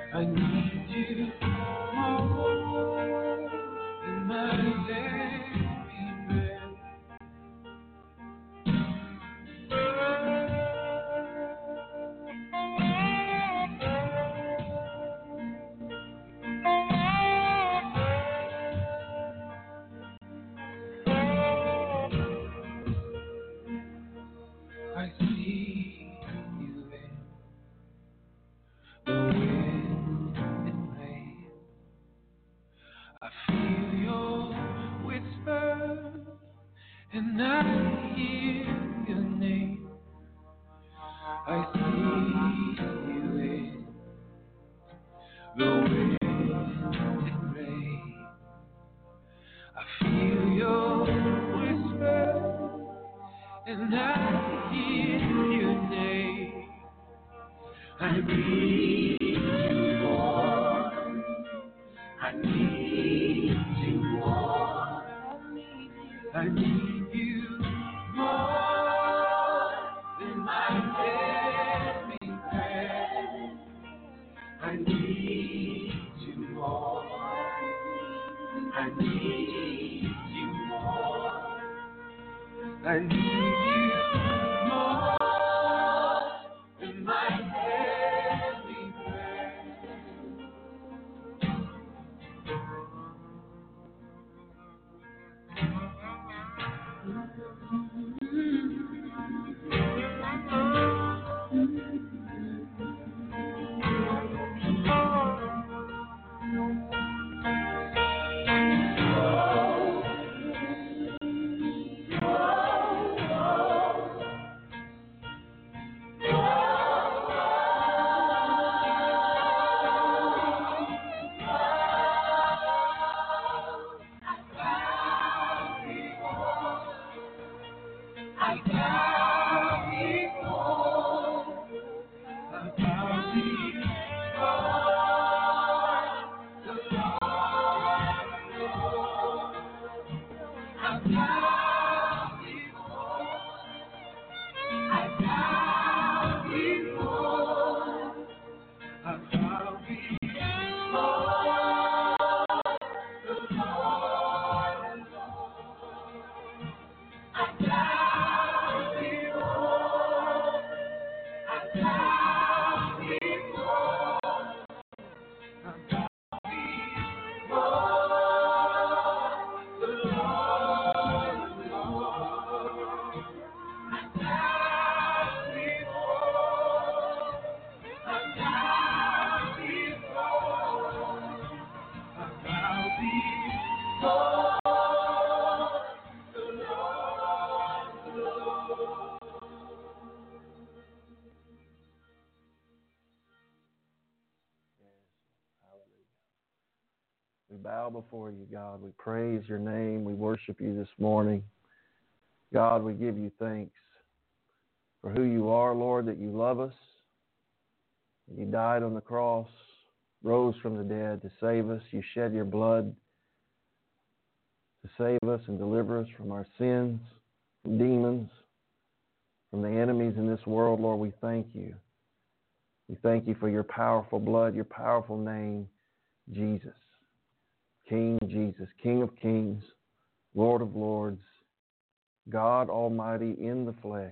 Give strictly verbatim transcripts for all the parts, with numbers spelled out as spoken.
I need you more than my daily bread. I see you in the wind and rain. I feel your whisper and I hear your name. I see you in the wind and rain. I feel your whisper and I hear your name. I need you more. I need you more. I need you more than my daily bread. I need you more. I need you more. I need you more than my daily bread. We bow before you, God. We praise your name. We worship you this morning. God, we give you thanks for who you are, Lord, that you love us. You died on the cross, rose from the dead to save us. You shed your blood to save us and deliver us from our sins, from demons, from the enemies in this world. Lord, we thank you. We thank you for your powerful blood, your powerful name, Jesus. King Jesus, King of kings, Lord of lords, God Almighty in the flesh.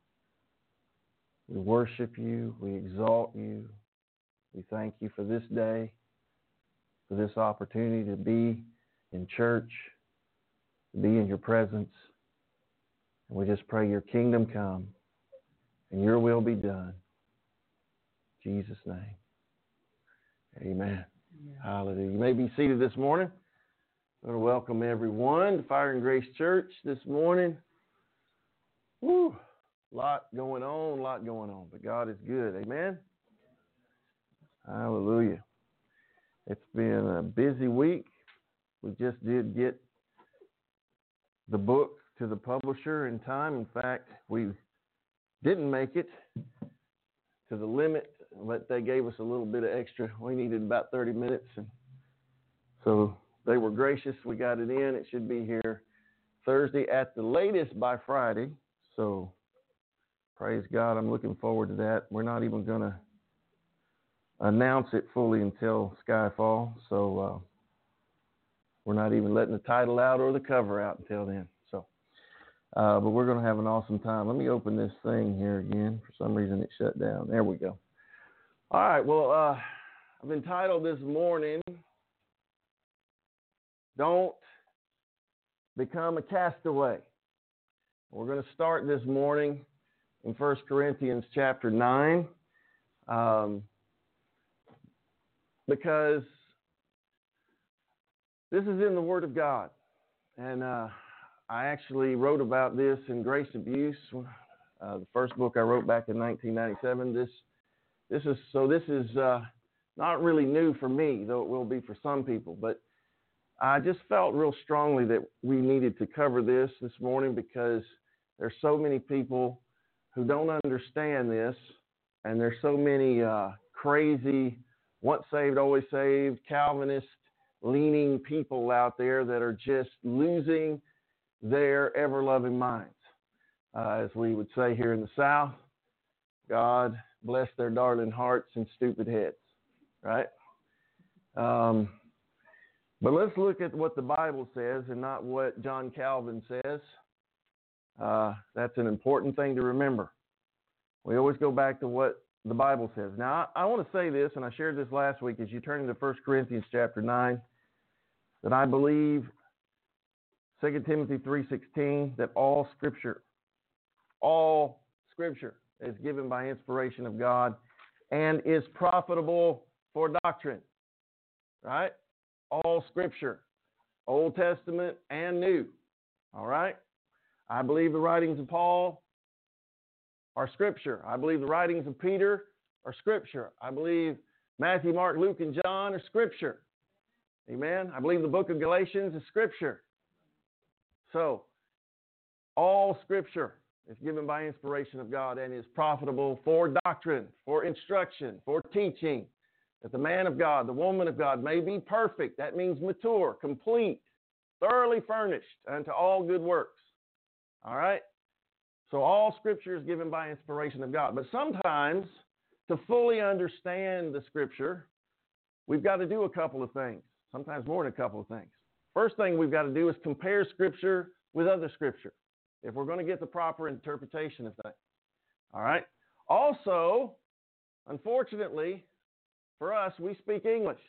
We worship you. We exalt you. We thank you for this day, for this opportunity to be in church, to be in your presence. And we just pray your kingdom come and your will be done. In Jesus' name. Amen. Yeah. Hallelujah. You may be seated this morning. I want to welcome everyone to Fire and Grace Church this morning. Woo! A lot going on, a lot going on, but God is good. Amen. Hallelujah. It's been a busy week. We just did get the book to the publisher in time. In fact, we didn't make it to the limit, but they gave us a little bit of extra. We needed about thirty minutes, and so they were gracious. We got it in. It should be here Thursday at the latest by Friday. So praise God. I'm looking forward to that. We're not even going to announce it fully until Skyfall. So uh, we're not even letting the title out or the cover out until then. So, uh, but we're going to have an awesome time. Let me open this thing here again. For some reason it shut down. There we go. All right. Well, uh, I've entitled this morning, Don't Become a Castaway. We're going to start this morning in First Corinthians chapter nine, um, because this is in the Word of God. And uh, I actually wrote about this in Grace Abuse, uh, the first book I wrote back in nineteen ninety-seven. This, this is so this is uh, not really new for me, though it will be for some people. But I just felt real strongly that we needed to cover this this morning because there's so many people who don't understand this, and there's so many uh, crazy, once saved, always saved, Calvinist-leaning people out there that are just losing their ever-loving minds. Uh, as we would say here in the South, God bless their darling hearts and stupid heads, right? Um, but let's look at what the Bible says and not what John Calvin says. Uh, that's an important thing to remember. We always go back to what the Bible says. Now, I, I want to say this, and I shared this last week as you turn into First Corinthians chapter nine, that I believe Second Timothy three sixteen, that all Scripture, all Scripture is given by inspiration of God and is profitable for doctrine, right? All Scripture, Old Testament and New, all right? I believe the writings of Paul are Scripture. I believe the writings of Peter are Scripture. I believe Matthew, Mark, Luke, and John are Scripture. Amen. I believe the book of Galatians is Scripture. So, all Scripture is given by inspiration of God and is profitable for doctrine, for instruction, for teaching, that the man of God, the woman of God may be perfect. That means mature, complete, thoroughly furnished unto all good works. All right? So all Scripture is given by inspiration of God. But sometimes, to fully understand the Scripture, we've got to do a couple of things, sometimes more than a couple of things. First thing we've got to do is compare Scripture with other Scripture if we're going to get the proper interpretation of things. All right? Also, unfortunately, for us, we speak English.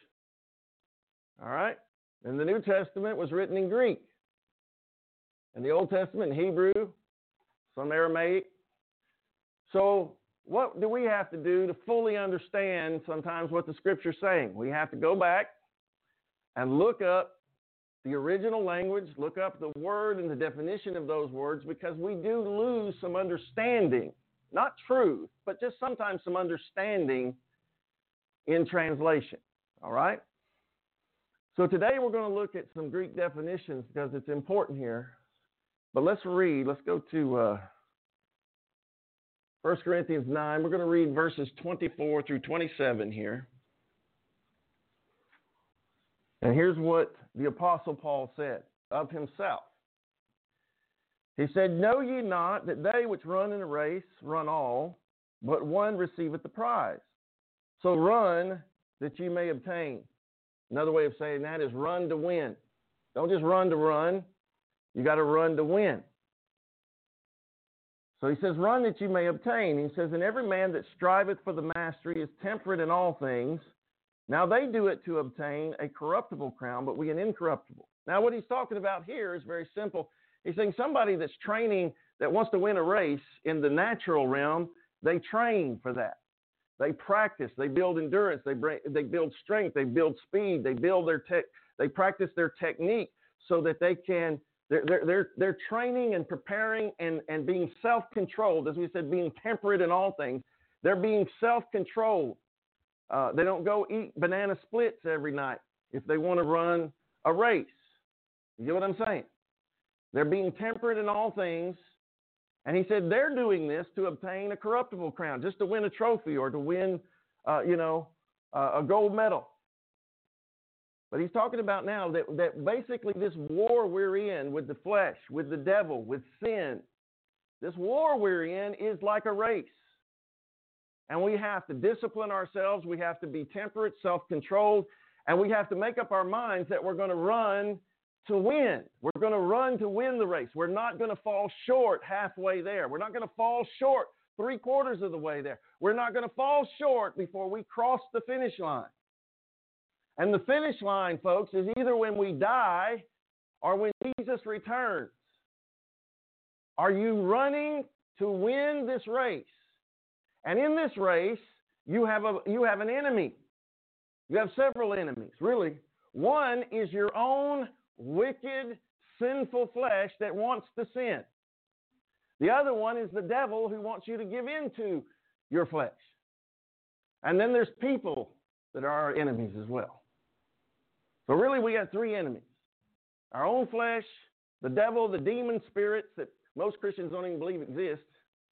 All right? And the New Testament was written in Greek. And the Old Testament in Hebrew, some Aramaic. So what do we have to do to fully understand sometimes what the Scripture's saying? We have to go back and look up the original language, look up the word and the definition of those words, because we do lose some understanding, not truth, but just sometimes some understanding in translation. All right? So today we're going to look at some Greek definitions because it's important here. But let's read. Let's go to uh, First Corinthians nine. We're going to read verses twenty-four through twenty-seven here. And here's what the Apostle Paul said of himself. He said, Know ye not that they which run in a race run all, but one receiveth the prize? So run that ye may obtain. Another way of saying that is run to win. Don't just run to run. You got to run to win. So he says, run that you may obtain. He says, and every man that striveth for the mastery is temperate in all things. Now they do it to obtain a corruptible crown, but we an incorruptible. Now what he's talking about here is very simple. He's saying somebody that's training, that wants to win a race in the natural realm, they train for that. They practice, they build endurance, they bring, they build strength, they build speed, they build their tech, they practice their technique so that they can. They're, they're, they're, they're training and preparing and, and being self-controlled. As we said, being temperate in all things. They're being self-controlled. Uh, they don't go eat banana splits every night if they want to run a race. You get what I'm saying? They're being temperate in all things. And he said they're doing this to obtain a corruptible crown, just to win a trophy or to win, uh, you know, uh, a gold medal. But he's talking about now that, that basically this war we're in with the flesh, with the devil, with sin, this war we're in is like a race. and we have to discipline ourselves. We have to be temperate, self-controlled, and we have to make up our minds that we're going to run to win. We're going to run to win the race. We're not going to fall short halfway there. We're not going to fall short three quarters of the way there. We're not going to fall short before we cross the finish line. And the finish line, folks, is either when we die or when Jesus returns. Are you running to win this race? And in this race, you have a you have an enemy. You have several enemies, really. One is your own wicked, sinful flesh that wants to sin. The other one is the devil who wants you to give in to your flesh. And then there's people that are our enemies as well. So really we got three enemies. Our own flesh, the devil, the demon spirits that most Christians don't even believe exist.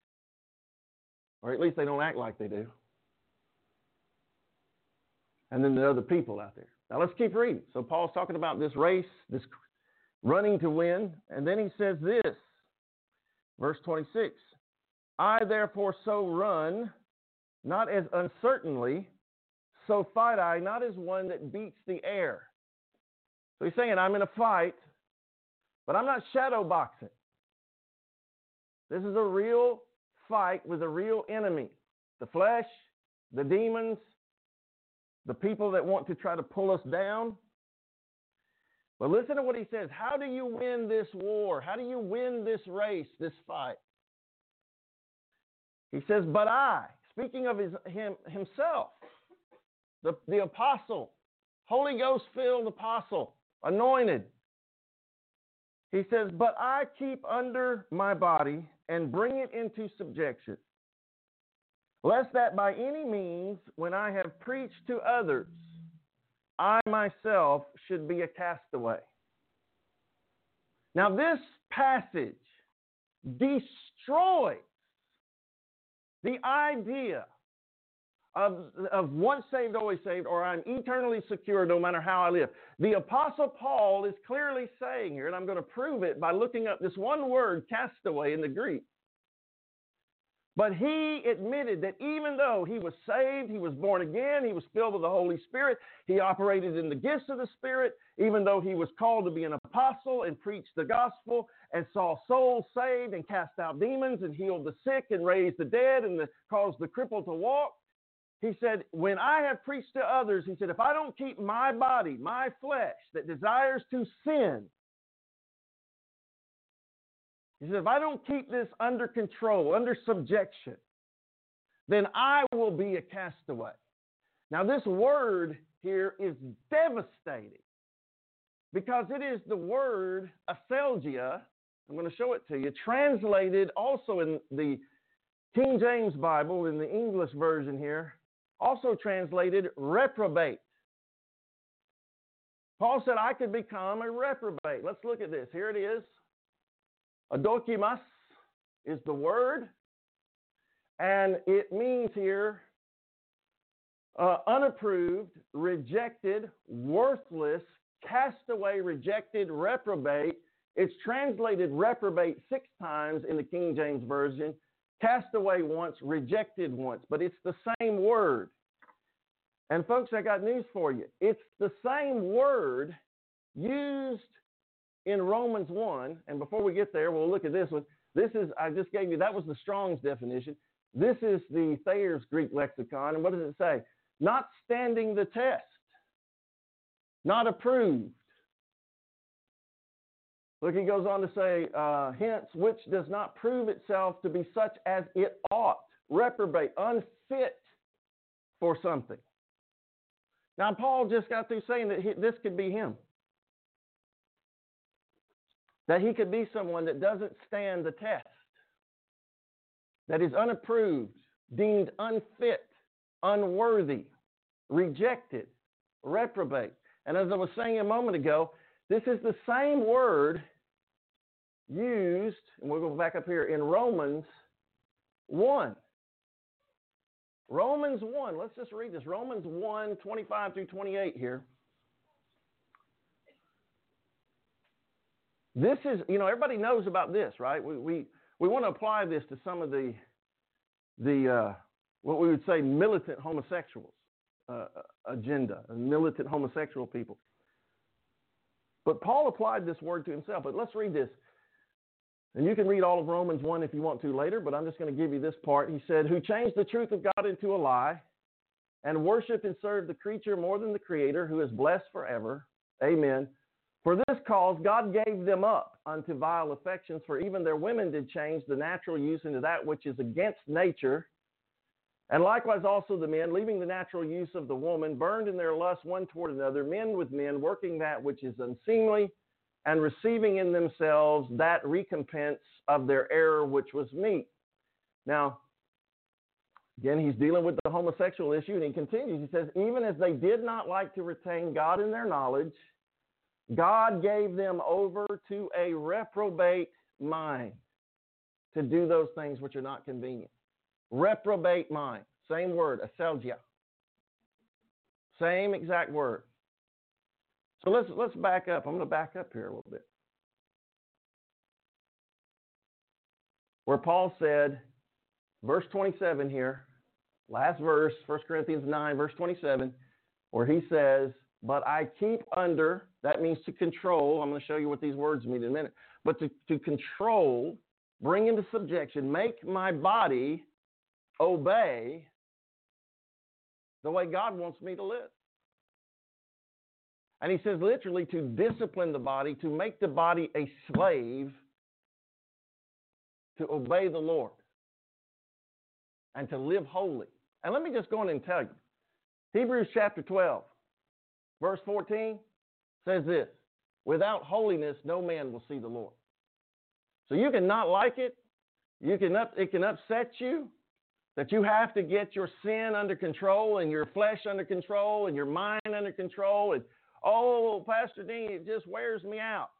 Or at least they don't act like they do. And then the other people out there. Now let's keep reading. So Paul's talking about this race, this running to win. And then he says this, verse twenty-six. I therefore so run, not as uncertainly, so fight I, not as one that beats the air. So he's saying I'm in a fight, but I'm not shadow boxing. This is a real fight with a real enemy. The flesh, the demons, the people that want to try to pull us down. But listen to what he says. How do you win this war? How do you win this race, this fight? He says, but I, speaking of his, him, himself, the, the apostle, Holy Ghost-filled apostle, anointed. He says, but I keep under my body and bring it into subjection, lest that by any means, when I have preached to others, I myself should be a castaway. Now this passage destroys the idea of, of once saved, always saved, or I'm eternally secure no matter how I live. The Apostle Paul is clearly saying here, and I'm going to prove it by looking up this one word, castaway, in the Greek. But he admitted that even though he was saved, he was born again, he was filled with the Holy Spirit, he operated in the gifts of the Spirit, even though he was called to be an apostle and preached the gospel and saw souls saved and cast out demons and healed the sick and raised the dead and the, caused the crippled to walk. He said, when I have preached to others, he said, if I don't keep my body, my flesh that desires to sin, he said, if I don't keep this under control, under subjection, then I will be a castaway. Now, this word here is devastating because it is the word aselgia. I'm going to show it to you. Translated also in the King James Bible, in the English version here, also translated reprobate. Paul said, I could become a reprobate. Let's look at this. Here it is. Adokimas is the word, and it means here uh, unapproved, rejected, worthless, castaway, rejected, reprobate. It's translated reprobate six times in the King James Version, castaway once, rejected once, but it's the same word. And folks, I got news for you. It's the same word used in Romans one, and before we get there, we'll look at this one. This is, I just gave you, that was the Strong's definition. This is the Thayer's Greek lexicon, and what does it say? Not standing the test, not approved. Look, he goes on to say, uh, hence, which does not prove itself to be such as it ought, reprobate, unfit for something. Now, Paul just got through saying that he, this could be him. That he could be someone that doesn't stand the test, that is unapproved, deemed unfit, unworthy, rejected, reprobate. And as I was saying a moment ago, this is the same word used, and we'll go back up here, in Romans one. Romans one, let's just read this. Romans one, twenty-five through twenty-eight here. This is, you know, everybody knows about this, right? We we, we want to apply this to some of the the uh, what we would say militant homosexuals uh, agenda, militant homosexual people. But Paul applied this word to himself. But let's read this. And you can read all of Romans one if you want to later, but I'm just going to give you this part. He said, who changed the truth of God into a lie, and worship and serve the creature more than the Creator, who is blessed forever. Amen. For this cause God gave them up unto vile affections, for even their women did change the natural use into that which is against nature. And likewise also the men, leaving the natural use of the woman, burned in their lust one toward another, men with men, working that which is unseemly, and receiving in themselves that recompense of their error which was meet. Now, again, he's dealing with the homosexual issue, and he continues. He says, even as they did not like to retain God in their knowledge, God gave them over to a reprobate mind to do those things which are not convenient. Reprobate mind. Same word, aselgia. Same exact word. So let's let's back up. I'm going to back up here a little bit. Where Paul said, verse twenty-seven here, last verse, First Corinthians nine, verse twenty-seven, where he says, but I keep under, that means to control. I'm going to show you what these words mean in a minute. But to, to control, bring into subjection, make my body obey the way God wants me to live. And he says literally to discipline the body, to make the body a slave, to obey the Lord, and to live holy. And let me just go on and tell you, Hebrews chapter twelve, verse fourteen says this, without holiness, no man will see the Lord. So you can not like it. You can up, it can upset you that you have to get your sin under control and your flesh under control and your mind under control. And, oh, Pastor Dean, it just wears me out.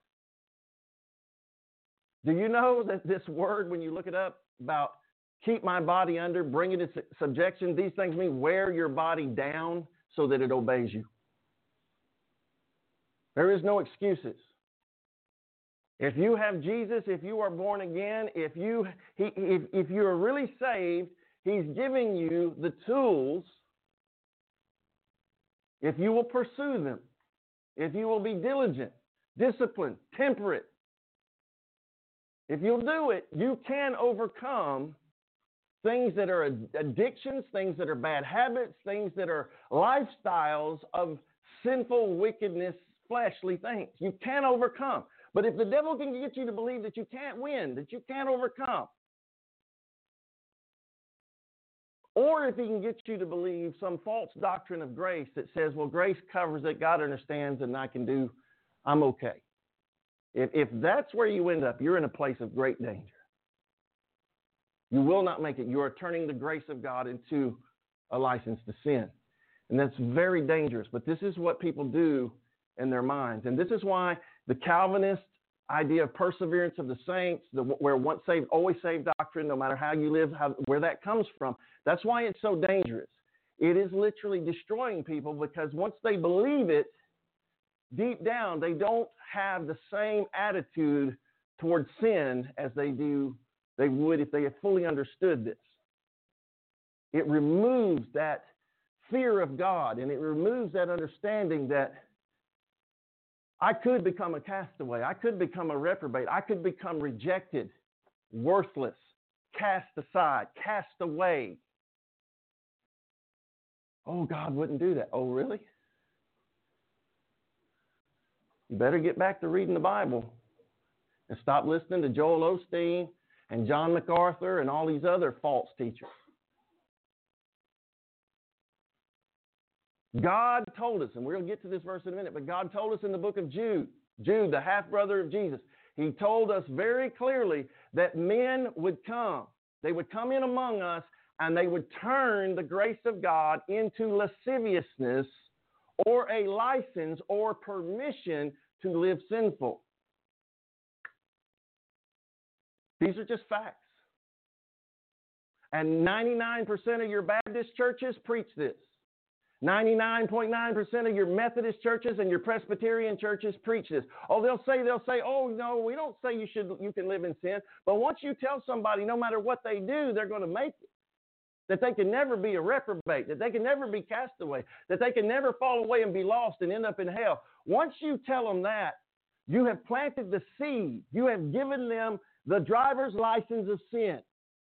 Do you know that this word, when you look it up, about keep my body under, bring it into subjection, these things mean wear your body down so that it obeys you. There is no excuses. If you have Jesus, if you are born again, if you he, if, if you are really saved, he's giving you the tools, if you will pursue them, if you will be diligent, disciplined, temperate, if you'll do it, you can overcome things that are addictions, things that are bad habits, things that are lifestyles of sinful wickedness, fleshly things. You can overcome. But if the devil can get you to believe that you can't win, that you can't overcome, or if he can get you to believe some false doctrine of grace that says, well, grace covers it, God understands, and I can do, I'm okay. If, if that's where you end up, you're in a place of great danger. You will not make it. You are turning the grace of God into a license to sin. And that's very dangerous. But this is what people do in their minds. And this is why the Calvinist idea of perseverance of the saints, the, where once saved, always saved doctrine, no matter how you live, how, where that comes from, that's why it's so dangerous. It is literally destroying people, because once they believe it, deep down, they don't have the same attitude towards sin as they do, they would if they had fully understood this. It removes that fear of God, and it removes that understanding that I could become a castaway. I could become a reprobate. I could become rejected, worthless, cast aside, cast away. Oh, God wouldn't do that. Oh, really? You better get back to reading the Bible and stop listening to Joel Osteen and John MacArthur and all these other false teachers. God told us, and we'll get to this verse in a minute, but God told us in the book of Jude, Jude, the half-brother of Jesus, he told us very clearly that men would come. They would come in among us, and they would turn the grace of God into lasciviousness or a license or permission to live sinful. These are just facts. And ninety-nine percent of your Baptist churches preach this. ninety-nine point nine percent of your Methodist churches and your Presbyterian churches preach this. Oh, they'll say, they'll say, oh, no, we don't say you should, you can live in sin. But once you tell somebody, no matter what they do, they're going to make it. that they can never be a reprobate, that they can never be cast away, that they can never fall away and be lost and end up in hell. Once you tell them that, you have planted the seed. You have given them the driver's license of sin.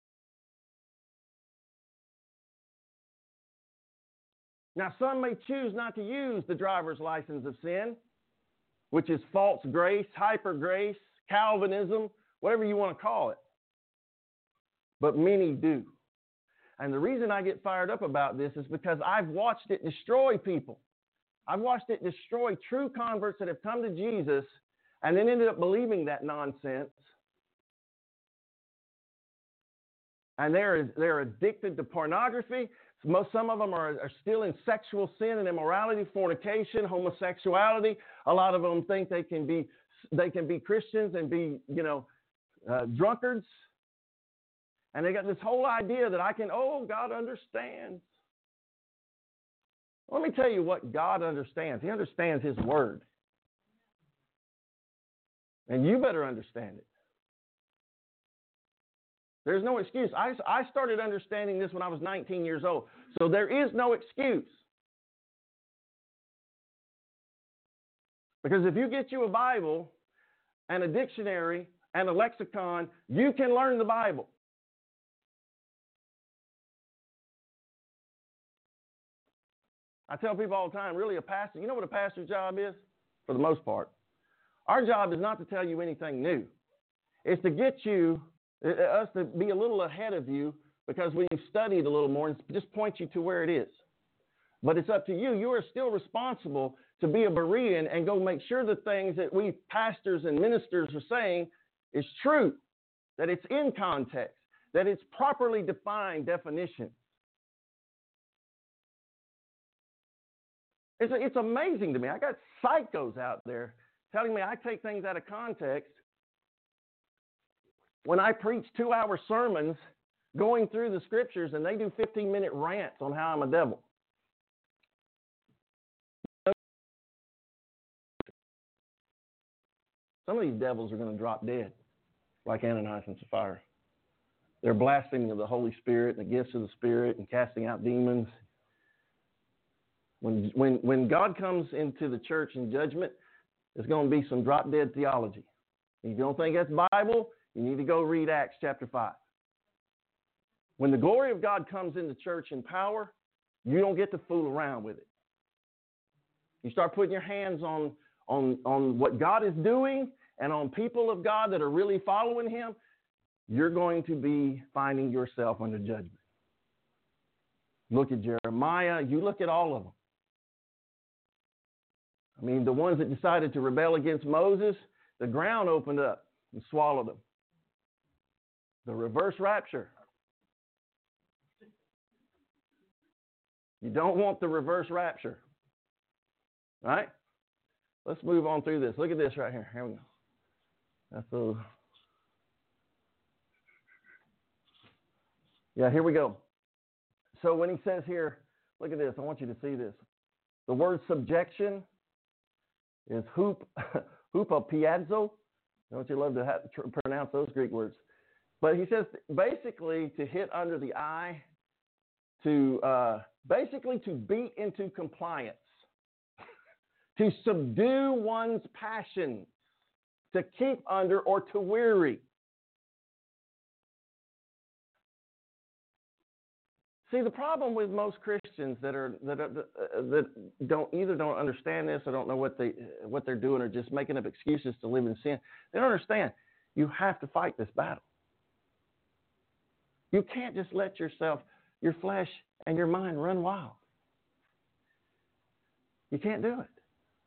Now, some may choose not to use the driver's license of sin, which is false grace, hyper grace, Calvinism, whatever you want to call it. But many do. And the reason I get fired up about this is because I've watched it destroy people. I've watched it destroy true converts that have come to Jesus and then ended up believing that nonsense. And they're, they're addicted to pornography. Most, some of them are, are still in sexual sin and immorality, fornication, homosexuality. A lot of them think they can be they can be Christians and be, you know, uh, drunkards. And they got this whole idea that I can, oh, God understands. Let me tell you what God understands. He understands His Word. And you better understand it. There's no excuse. I, I started understanding this when I was nineteen years old. So there is no excuse. Because if you get you a Bible and a dictionary and a lexicon, you can learn the Bible. I tell people all the time, really a pastor, you know what a pastor's job is? For the most part. Our job is not to tell you anything new. It's to get you us to be a little ahead of you because we've studied a little more and just point you to where it is. But it's up to you. You are still responsible to be a Berean and go make sure the things that we pastors and ministers are saying is true, that it's in context, that it's properly defined definition. It's, it's amazing to me. I got psychos out there telling me I take things out of context. When I preach two-hour sermons going through the scriptures and they do fifteen-minute rants on how I'm a devil. Some of these devils are going to drop dead, like Ananias and Sapphira. They're blaspheming of the Holy Spirit and the gifts of the Spirit and casting out demons. When, when, when God comes into the church in judgment, there's going to be some drop-dead theology. If you don't think that's Bible, you need to go read Acts chapter five. When the glory of God comes into church in power, you don't get to fool around with it. You start putting your hands on, on, on what God is doing and on people of God that are really following Him, you're going to be finding yourself under judgment. Look at Jeremiah. You look at all of them. I mean, the ones that decided to rebel against Moses, the ground opened up and swallowed them. The reverse rapture. You don't want the reverse rapture. Right? Let's move on through this. Look at this right here. Here we go. That's a... Yeah, here we go. So when he says here, look at this. I want you to see this. The word subjection is hup, hupopiazo. Don't you love to have, tr- pronounce those Greek words? But he says basically to hit under the eye, to uh, basically to beat into compliance, to subdue one's passions, to keep under or to weary. See, the problem with most Christians that are that are, that don't either don't understand this or don't know what they what they're doing or just making up excuses to live in sin, they don't understand. You have to fight this battle. You can't just let yourself, your flesh and your mind run wild. You can't do it.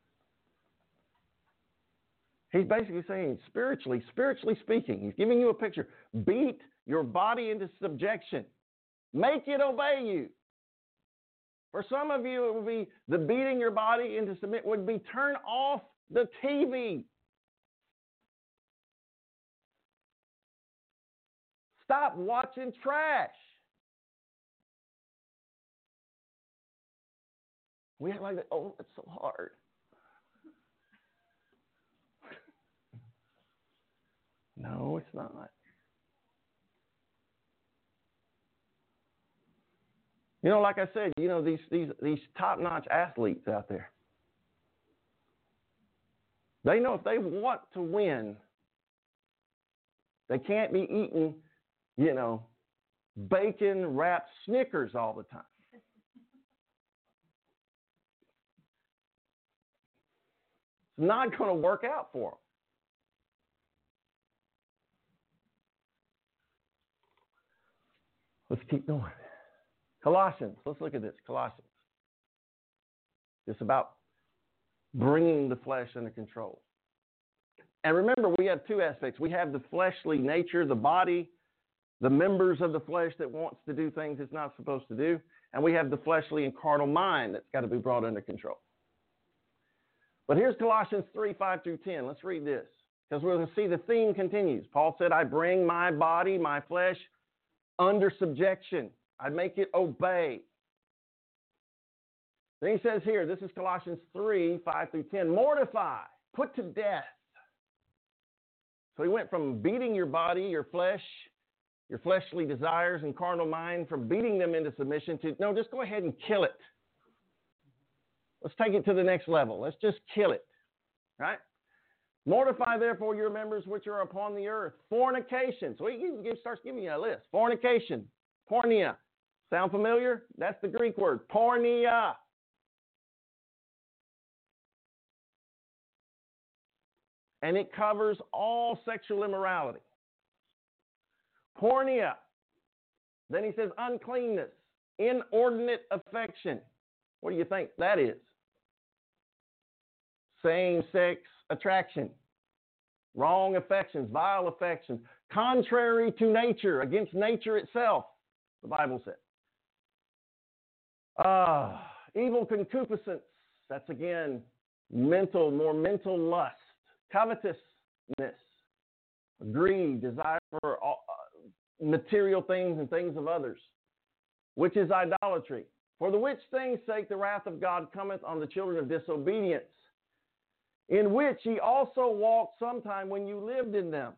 He's basically saying spiritually, spiritually speaking, he's giving you a picture. Beat your body into subjection. Make it obey you. For some of you, it would be the beating your body into submit would be turn off the T V. Stop watching trash. We act like that. Oh, it's so hard. No, it's not. You know, like I said, you know, these these these top-notch athletes out there, they know if they want to win, they can't be eating, you know, bacon-wrapped Snickers all the time. It's not going to work out for them. Let's keep going. Colossians. Let's look at this. Colossians. It's about bringing the flesh under control. And remember, we have two aspects. We have the fleshly nature, the body, the members of the flesh that wants to do things it's not supposed to do. And we have the fleshly and carnal mind that's got to be brought under control. But here's Colossians three, five through ten. Let's read this, because we're going to see the theme continues. Paul said, I bring my body, my flesh, under subjection. I make it obey. Then he says here, this is Colossians three, five through ten, mortify, put to death. So he went from beating your body, your flesh, your fleshly desires and carnal mind, from beating them into submission to, no, just go ahead and kill it. Let's take it to the next level. Let's just kill it, right? Mortify, therefore, your members which are upon the earth. Fornication. So he starts giving you a list. Fornication. Porneia. Sound familiar? That's the Greek word. Porneia. And it covers all sexual immorality. Porneia. Then he says uncleanness. Inordinate affection. What do you think that is? Same-sex attraction. Wrong affections, vile affections. Contrary to nature, against nature itself, the Bible said. Uh, evil concupiscence. That's again mental, more mental lust. Covetousness. Greed, desire for uh, material things and things of others. Which is idolatry. For the which things' sake the wrath of God cometh on the children of disobedience, in which ye also walked sometime when you lived in them.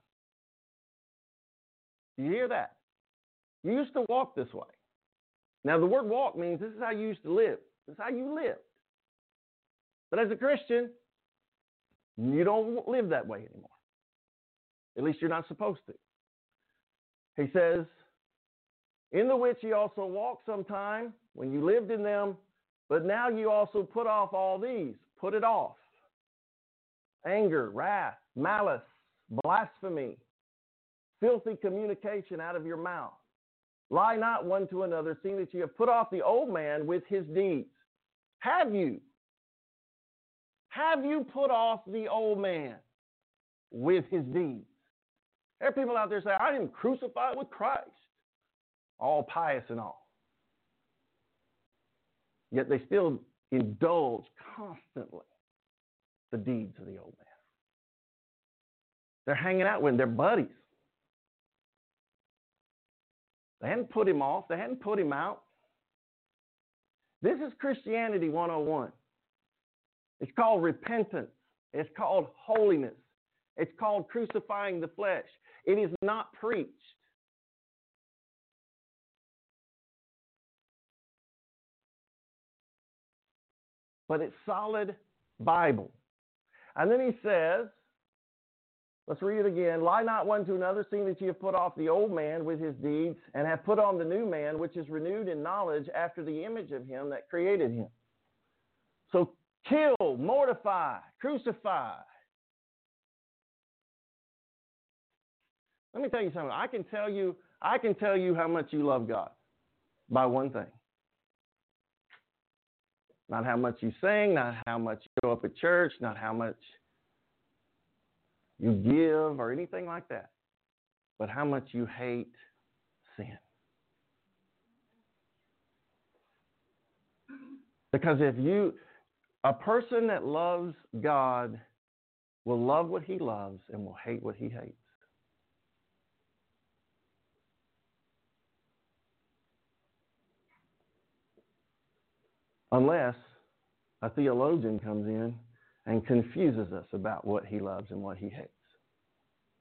Do you hear that? You used to walk this way. Now, the word walk means this is how you used to live. This is how you lived. But as a Christian, you don't live that way anymore. At least you're not supposed to. He says, in the which ye also walked sometime when you lived in them, but now you also put off all these. Put it off. Anger, wrath, malice, blasphemy, filthy communication out of your mouth. Lie not one to another, seeing that you have put off the old man with his deeds. Have you? Have you put off the old man with his deeds? There are people out there say, I am crucified with Christ. All pious and all. Yet they still indulge constantly the deeds of the old man. They're hanging out with their buddies. They hadn't put him off. They hadn't put him out. This is Christianity one oh one. It's called repentance. It's called holiness. It's called crucifying the flesh. It is not preached. But it's solid Bible. And then he says, let's read it again. Lie not one to another, seeing that ye have put off the old man with his deeds, and have put on the new man, which is renewed in knowledge after the image of him that created him. So kill, mortify, crucify. Let me tell you something. I can tell you, I can tell you how much you love God by one thing. Not how much you sing, not how much you go up at church, not how much you give or anything like that, but how much you hate sin. Because if you, a person that loves God will love what he loves and will hate what he hates. Unless a theologian comes in and confuses us about what he loves and what he hates.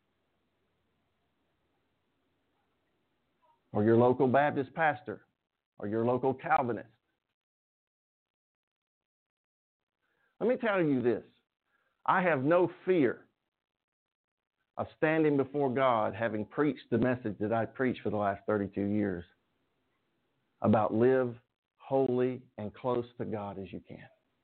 Or your local Baptist pastor or your local Calvinist. Let me tell you this. I have no fear of standing before God having preached the message that I preached for the last thirty-two years about live holy and close to God as you can.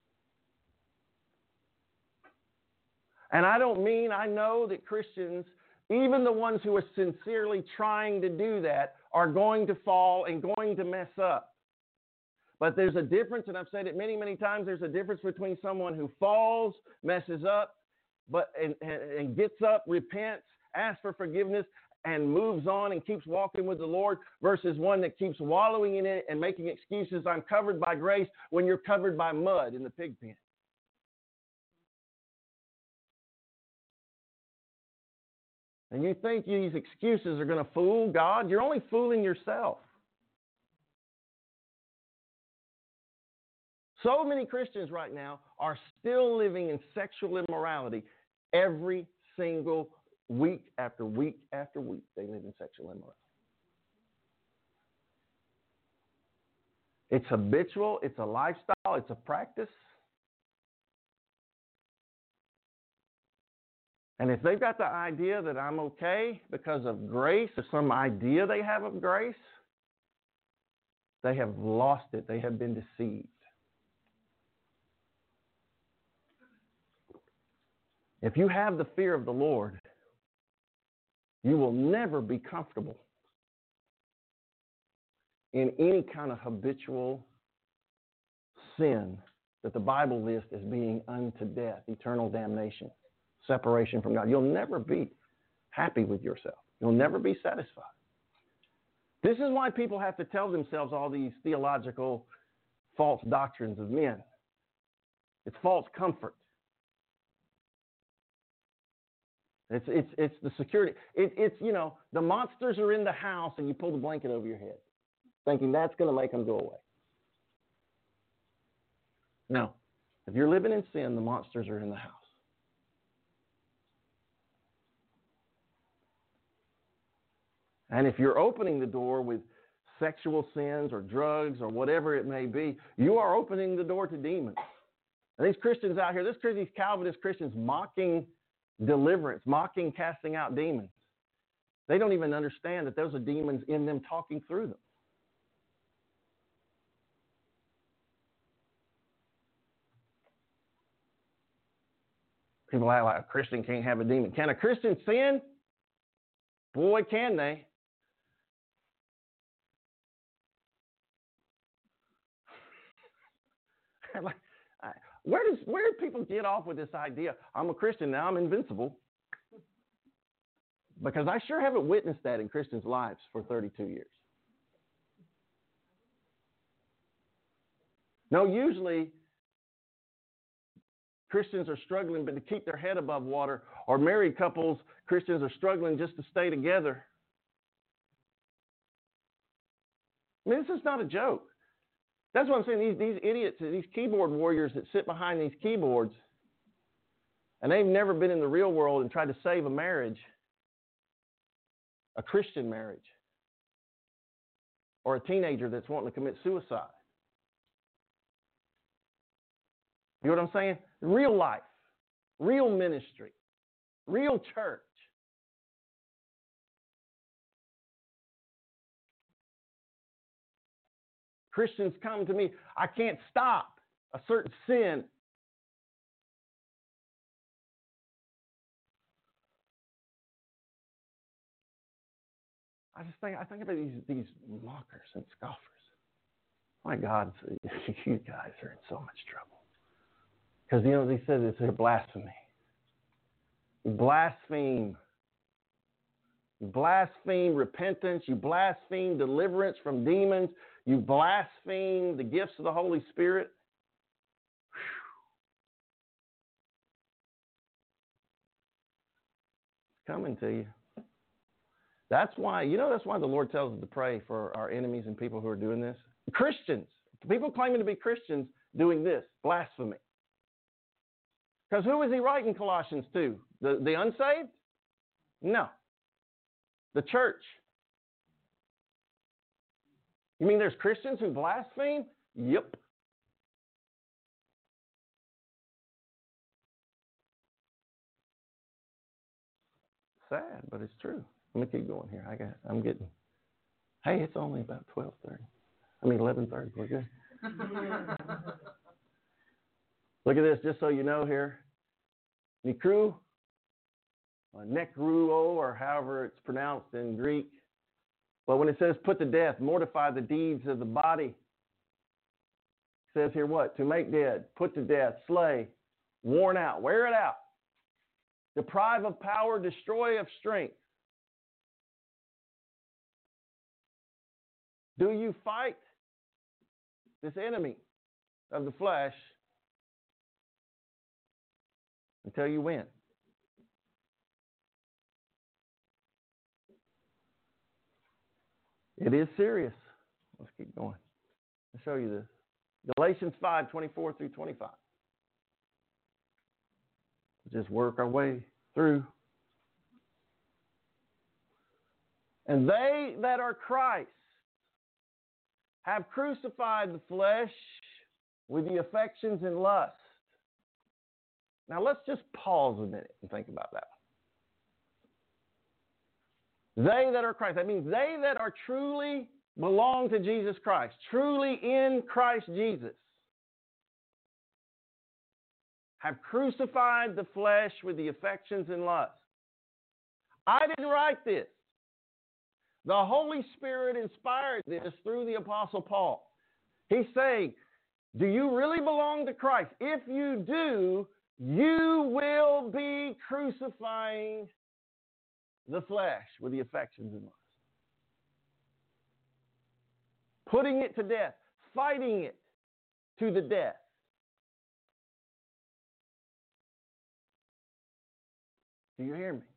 And I don't mean, I know that Christians, even the ones who are sincerely trying to do that, are going to fall and going to mess up. But there's a difference, and I've said it many, many times, there's a difference between someone who falls, messes up, but and, and, and gets up, repents, asks for forgiveness, and moves on and keeps walking with the Lord versus one that keeps wallowing in it and making excuses. I'm covered by grace when you're covered by mud in the pig pen. And you think these excuses are going to fool God? You're only fooling yourself. So many Christians right now are still living in sexual immorality every single week after week after week. They live in sexual immorality. It's habitual. It's a lifestyle. It's a practice. And if they've got the idea that I'm okay because of grace, or some idea they have of grace, they have lost it. They have been deceived. If you have the fear of the Lord, you will never be comfortable in any kind of habitual sin that the Bible lists as being unto death, eternal damnation, separation from God. You'll never be happy with yourself. You'll never be satisfied. This is why people have to tell themselves all these theological false doctrines of men. It's false comfort. It's it's it's the security. It, it's, you know, the monsters are in the house and you pull the blanket over your head, thinking that's going to make them go away. No. If you're living in sin, the monsters are in the house. And if you're opening the door with sexual sins or drugs or whatever it may be, you are opening the door to demons. And these Christians out here, this, these Calvinist Christians mocking deliverance, mocking casting out demons. They don't even understand that those are demons in them talking through them. People act like a Christian can't have a demon. Can a Christian sin? Boy, can they. Like, where does where do people get off with this idea? I'm a Christian now, I'm invincible. Because I sure haven't witnessed that in Christians' lives for thirty-two years. No, usually Christians are struggling but to keep their head above water, or married couples, Christians are struggling just to stay together. I mean, this is not a joke. That's what I'm saying. These, these idiots, these keyboard warriors that sit behind these keyboards, and they've never been in the real world and tried to save a marriage, a Christian marriage, or a teenager that's wanting to commit suicide. You know what I'm saying? Real life, real ministry, real church. Christians come to me, I can't stop a certain sin. I just think I think about these these mockers and scoffers. My God, you guys are in so much trouble. Because, you know, they said it's a blasphemy. You blaspheme. You blaspheme repentance. You blaspheme deliverance from demons. You blaspheme the gifts of the Holy Spirit. It's coming to you. That's why, you know, that's why the Lord tells us to pray for our enemies and people who are doing this. Christians, people claiming to be Christians doing this, blasphemy. Because who is he writing Colossians to? The, the unsaved? No. The church. You mean there's Christians who blaspheme? Yep. Sad, but it's true. Let me keep going here. I got. I'm getting. Hey, it's only about twelve thirty. I mean eleven thirty. We're good. Look at this, just so you know here. Nikru, nekruo, or however it's pronounced in Greek. But when it says put to death, mortify the deeds of the body. It says here what? To make dead, put to death, slay, worn out, wear it out, deprive of power, destroy of strength. Do you fight this enemy of the flesh until you win? It is serious. Let's keep going. I'll show you this. Galatians five, twenty-four through twenty-five. Just work our way through. And they that are Christ have crucified the flesh with the affections and lusts. Now let's just pause a minute and think about that. They that are Christ, that means they that are truly belong to Jesus Christ, truly in Christ Jesus, have crucified the flesh with the affections and lusts. I didn't write this. The Holy Spirit inspired this through the Apostle Paul. He's saying, do you really belong to Christ? If you do, you will be crucifying the flesh with the affections and lusts. Putting it to death, fighting it to the death. Do you hear me?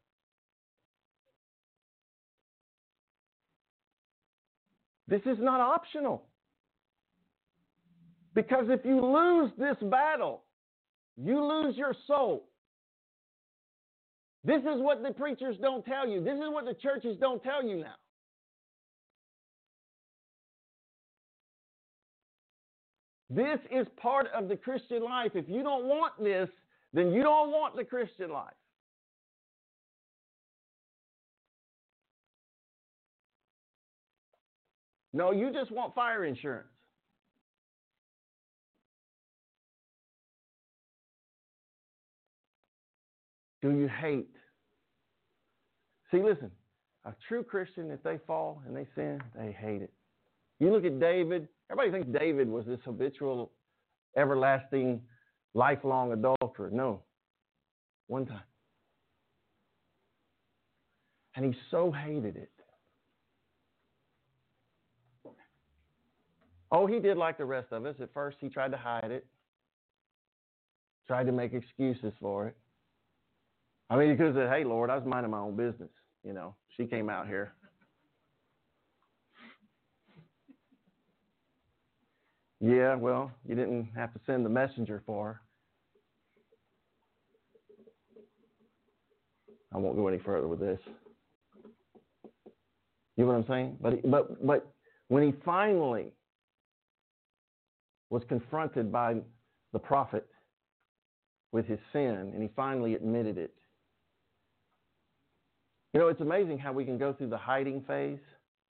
This is not optional. Because if you lose this battle, you lose your soul. This is what the preachers don't tell you. This is what the churches don't tell you now. This is part of the Christian life. If you don't want this, then you don't want the Christian life. No, you just want fire insurance. Do you hate? See, listen, a true Christian, if they fall and they sin, they hate it. You look at David. Everybody thinks David was this habitual, everlasting, lifelong adulterer. No, one time. And he so hated it. Oh, he did like the rest of us. At first, he tried to hide it, tried to make excuses for it. I mean, he could have said, hey, Lord, I was minding my own business. You know, she came out here. Yeah, well, you didn't have to send the messenger for her. I won't go any further with this. You know what I'm saying? But but but when he finally was confronted by the prophet with his sin, and he finally admitted it. You know, it's amazing how we can go through the hiding phase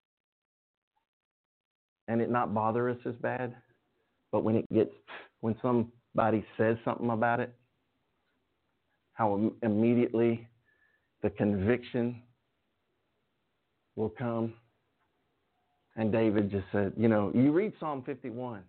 and it not bother us as bad. But when it gets, when somebody says something about it, how immediately the conviction will come. And David just said, you know, you read Psalm fifty-one.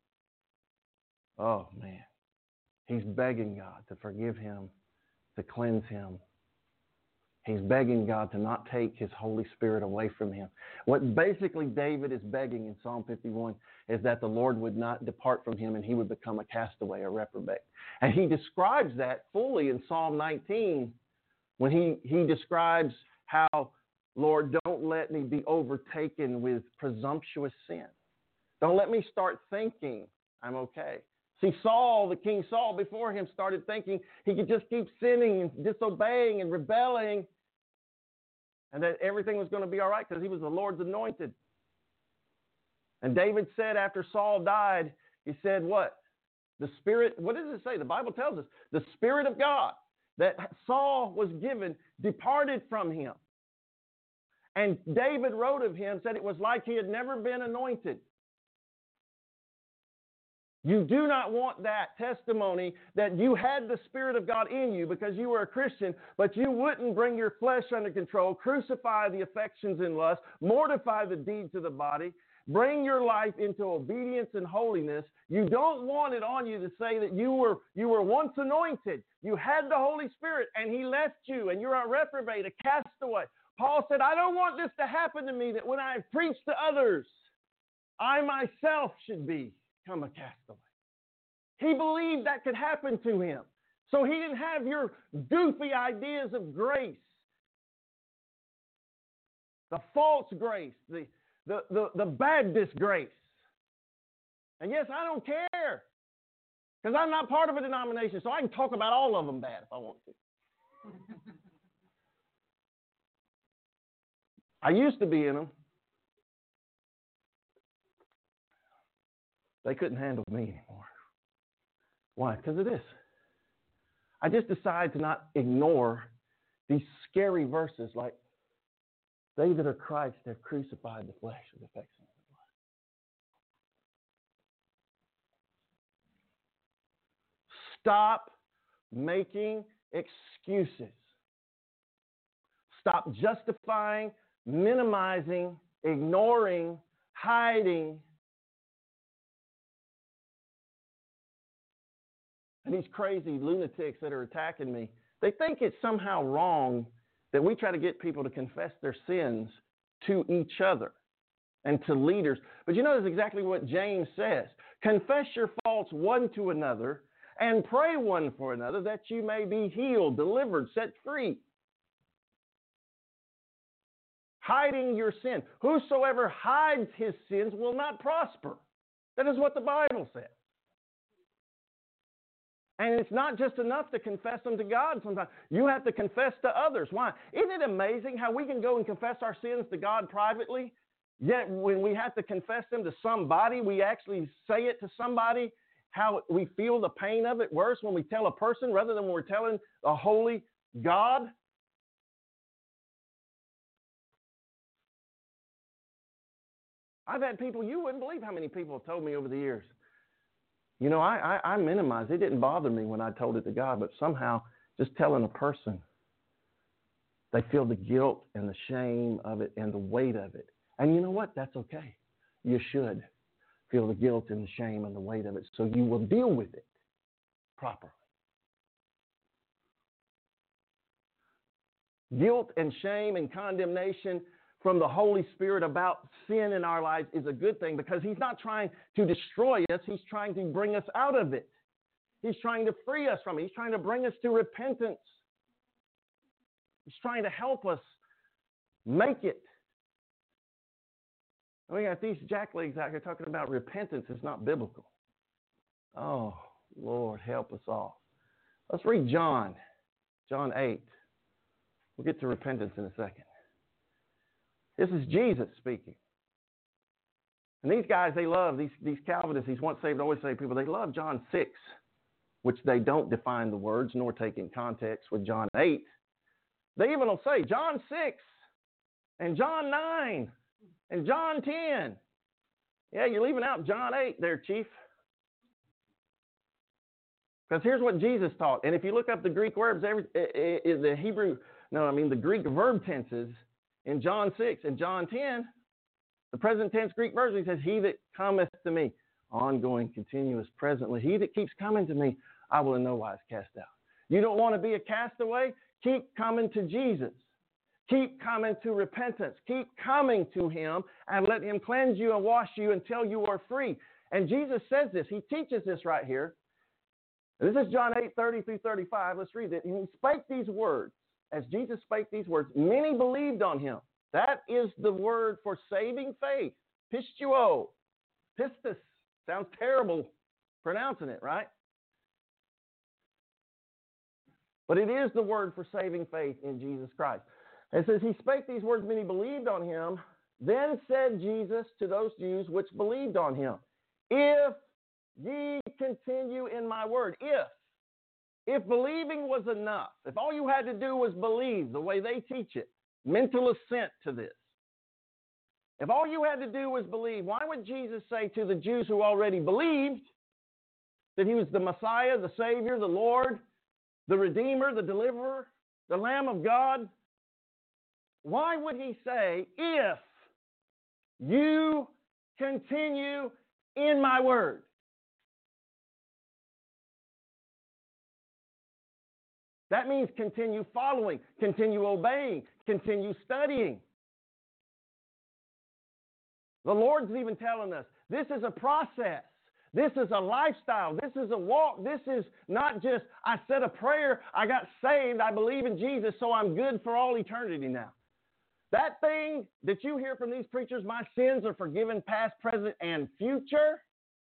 Oh, man. He's begging God to forgive him, to cleanse him. He's begging God to not take his Holy Spirit away from him. What basically David is begging in Psalm fifty-one is that the Lord would not depart from him and he would become a castaway, a reprobate. And he describes that fully in Psalm nineteen when he, he describes how, Lord, don't let me be overtaken with presumptuous sin. Don't let me start thinking I'm okay. See, Saul, the King Saul before him, started thinking he could just keep sinning and disobeying and rebelling and that everything was going to be all right because he was the Lord's anointed. And David said after Saul died, he said what? The Spirit, what does it say? The Bible tells us, the Spirit of God that Saul was given departed from him. And David wrote of him, said it was like he had never been anointed. You do not want that testimony that you had the Spirit of God in you because you were a Christian, but you wouldn't bring your flesh under control, crucify the affections and lust, mortify the deeds of the body, bring your life into obedience and holiness. You don't want it on you to say that you were you were once anointed. You had the Holy Spirit and He left you and you're a reprobate, a castaway. Paul said, I don't want this to happen to me, that when I preach to others, I myself should become a castaway. He believed that could happen to him. So he didn't have your goofy ideas of grace, the false grace, the, the, the, the Baptist grace. And yes, I don't care, because I'm not part of a denomination, so I can talk about all of them bad if I want to. I used to be in them. They couldn't handle me anymore. Why? Because of this. I just decided to not ignore these scary verses like, they that are Christ have crucified the flesh with affection of the blood. Stop making excuses. Stop justifying, minimizing, ignoring, hiding. And these crazy lunatics that are attacking me, they think it's somehow wrong that we try to get people to confess their sins to each other and to leaders. But you know, that's exactly what James says. Confess your faults one to another and pray one for another that you may be healed, delivered, set free. Hiding your sin. Whosoever hides his sins will not prosper. That is what the Bible says. And it's not just enough to confess them to God sometimes. You have to confess to others. Why? Isn't it amazing how we can go and confess our sins to God privately, yet when we have to confess them to somebody, we actually say it to somebody, how we feel the pain of it worse when we tell a person rather than when we're telling a holy God? I've had people, you wouldn't believe how many people have told me over the years, you know, I, I, I minimize. It didn't bother me when I told it to God, but somehow just telling a person, they feel the guilt and the shame of it and the weight of it. And you know what? That's okay. You should feel the guilt and the shame and the weight of it so you will deal with it properly. Guilt and shame and condemnation from the Holy Spirit about sin in our lives is a good thing, because He's not trying to destroy us. He's trying to bring us out of it. He's trying to free us from it. He's trying to bring us to repentance. He's trying to help us make it. We got these jacklegs out here talking about repentance is not biblical. Oh, Lord, help us all. Let's read John, John eight. We'll get to repentance in a second. This is Jesus speaking. And these guys, they love, these, these Calvinists, these once saved, always saved people, they love John six, which they don't define the words nor take in context with John eight. They even will say John six and John nine and John ten. Yeah, you're leaving out John eight there, Chief. Because here's what Jesus taught. And if you look up the Greek verbs, every, the Hebrew, no, I mean the Greek verb tenses, in John six and John ten, the present tense Greek version, he says, he that cometh to me, ongoing, continuous, presently, he that keeps coming to me, I will in no wise cast out. You don't want to be a castaway? Keep coming to Jesus. Keep coming to repentance. Keep coming to Him and let Him cleanse you and wash you until you are free. And Jesus says this. He teaches this right here. And this is John eight, thirty through thirty-five. Let's read it. And He spake these words. As Jesus spake these words, many believed on Him. That is the word for saving faith. Pistuo. Pistis. Sounds terrible pronouncing it, right? But it is the word for saving faith in Jesus Christ. It says, He spake these words, many believed on Him. Then said Jesus to those Jews which believed on him, if ye continue in my word, if, if believing was enough, if all you had to do was believe the way they teach it, mental assent to this, if all you had to do was believe, why would Jesus say to the Jews who already believed that he was the Messiah, the Savior, the Lord, the Redeemer, the Deliverer, the Lamb of God? Why would he say, if you continue in my word? That means continue following, continue obeying, continue studying. The Lord's even telling us this is a process. This is a lifestyle. This is a walk. This is not just, I said a prayer, I got saved, I believe in Jesus, so I'm good for all eternity now. That thing that you hear from these preachers, my sins are forgiven past, present, and future,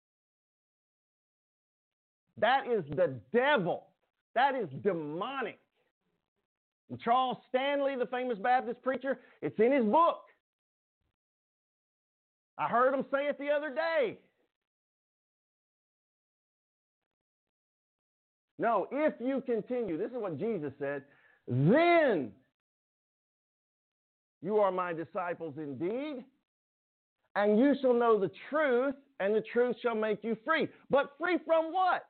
that is the devil. That is demonic. And Charles Stanley, the famous Baptist preacher, it's in his book. I heard him say it the other day. No, if you continue, this is what Jesus said, then you are my disciples indeed, and you shall know the truth, and the truth shall make you free. But free from what?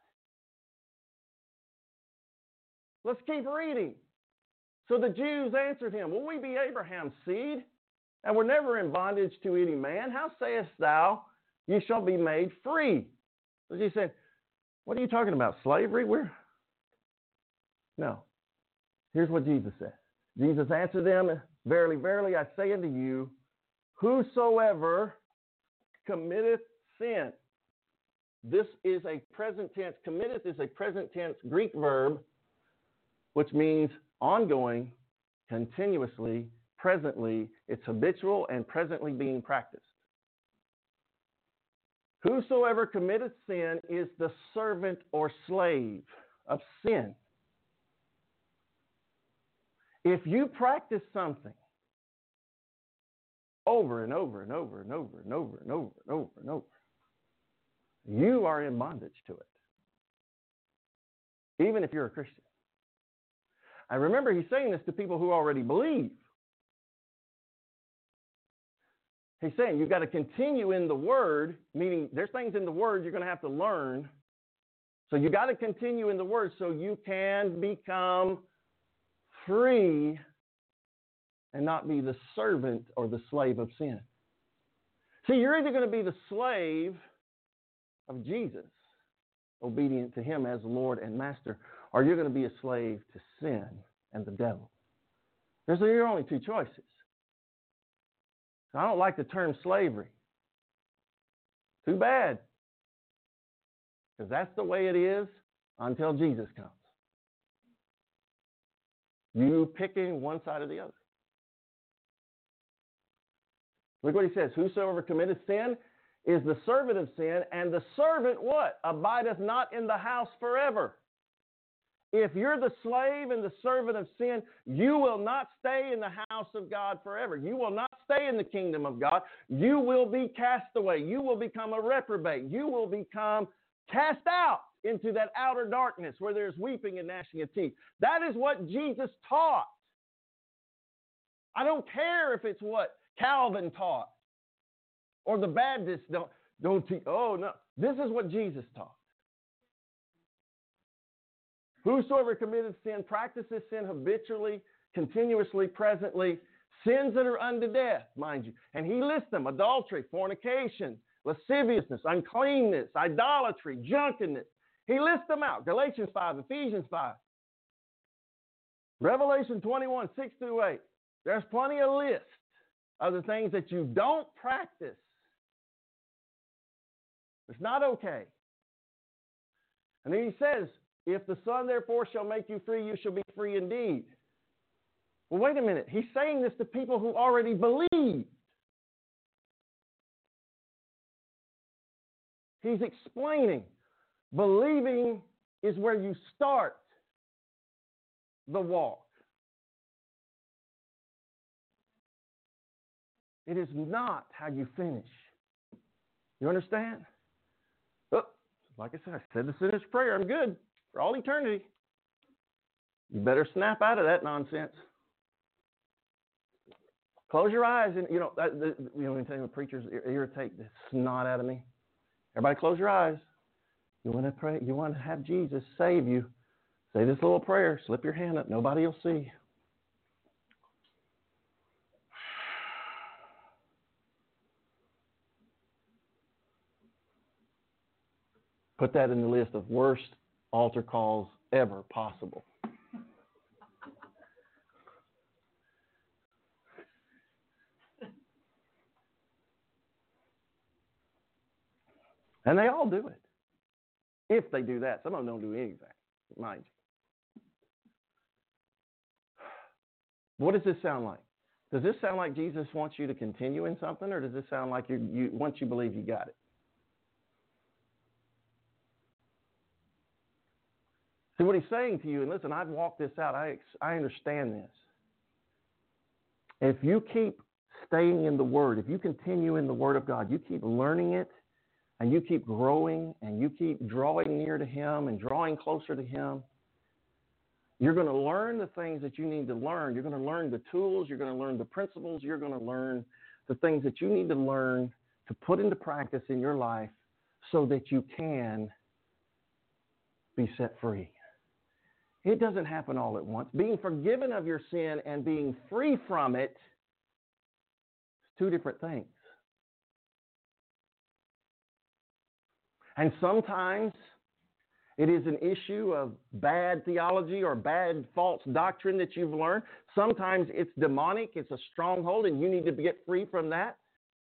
Let's keep reading. So the Jews answered him, will we be Abraham's seed? And we're never in bondage to any man. How sayest thou, you shall be made free? So he said, what are you talking about? Slavery? We're... No. Here's what Jesus said. Jesus answered them, verily, verily, I say unto you, whosoever committeth sin. This is a present tense. Committeth is a present tense Greek verb, which means ongoing, continuously, presently. It's habitual and presently being practiced. Whosoever committeth sin is the servant or slave of sin. If you practice something over and over and over and over and over and over and over and over, you are in bondage to it, even if you're a Christian. I remember he's saying this to people who already believe. He's saying you've got to continue in the Word, meaning there's things in the Word you're going to have to learn. So you got to continue in the Word so you can become free and not be the servant or the slave of sin. See, you're either going to be the slave of Jesus, obedient to him as Lord and Master, or you're going to be a slave to sin and the devil. Those are your only two choices. I don't like the term slavery. Too bad. Because that's the way it is until Jesus comes. You picking one side or the other. Look what he says. Whosoever committeth sin is the servant of sin, and the servant what? Abideth not in the house forever. If you're the slave and the servant of sin, you will not stay in the house of God forever. You will not stay in the kingdom of God. You will be cast away. You will become a reprobate. You will become cast out into that outer darkness where there's weeping and gnashing of teeth. That is what Jesus taught. I don't care if it's what Calvin taught or the Baptists don't, don't teach. Oh, no. This is what Jesus taught. Whosoever committeth sin practices sin habitually, continuously, presently, sins that are unto death, mind you. And he lists them: adultery, fornication, lasciviousness, uncleanness, idolatry, drunkenness. He lists them out. Galatians five, Ephesians five. Revelation twenty-one, six through eight. There's plenty of lists of the things that you don't practice. It's not okay. And then he says, if the Son therefore shall make you free, you shall be free indeed. Well, wait a minute. He's saying this to people who already believe. He's explaining. Believing is where you start the walk. It is not how you finish. You understand? Oh, like I said, I said the sinner's prayer. I'm good for all eternity. You better snap out of that nonsense. Close your eyes, and you know, that, the, you know, when the preachers irritate the snot out of me. Everybody, close your eyes. You want to pray? You want to have Jesus save you? Say this little prayer. Slip your hand up. Nobody will see. Put that in the list of worst altar calls ever possible. And they all do it. If they do that. Some of them don't do anything, mind you. What does this sound like? Does this sound like Jesus wants you to continue in something, or does this sound like you, you once you believe you got it? See what he's saying to you, and listen, I've walked this out. I, I understand this. If you keep staying in the Word, if you continue in the Word of God, you keep learning it, and you keep growing, and you keep drawing near to Him and drawing closer to Him, you're going to learn the things that you need to learn. You're going to learn the tools. You're going to learn the principles. You're going to learn the things that you need to learn to put into practice in your life so that you can be set free. It doesn't happen all at once. Being forgiven of your sin and being free from it is two different things. And sometimes it is an issue of bad theology or bad false doctrine that you've learned. Sometimes it's demonic, it's a stronghold, and you need to get free from that.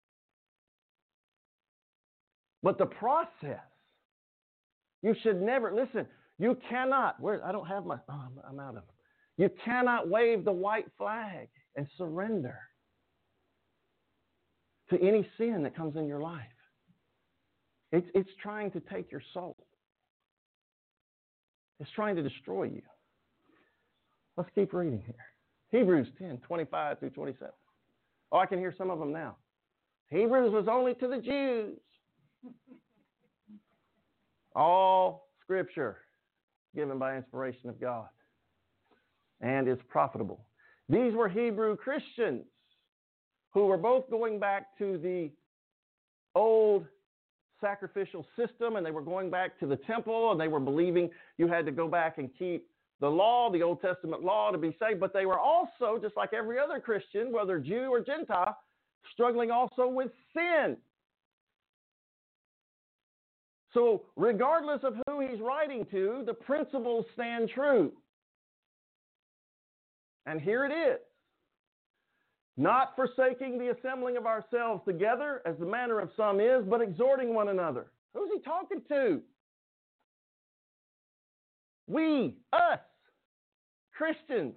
But the process, you should never, listen, you cannot, where, I don't have my, oh, I'm out of them. You cannot wave the white flag and surrender to any sin that comes in your life. It's, it's trying to take your soul. It's trying to destroy you. Let's keep reading here. Hebrews ten, twenty-five through twenty-seven. Oh, I can hear some of them now. Hebrews was only to the Jews. All Scripture given by inspiration of God and is profitable. These were Hebrew Christians who were both going back to the old sacrificial system, and they were going back to the temple, and they were believing you had to go back and keep the law, the Old Testament law, to be saved. But they were also, just like every other Christian, whether Jew or Gentile, struggling also with sin. So regardless of who he's writing to, the principles stand true. And here it is. Not forsaking the assembling of ourselves together, as the manner of some is, but exhorting one another. Who's he talking to? We, us, Christians.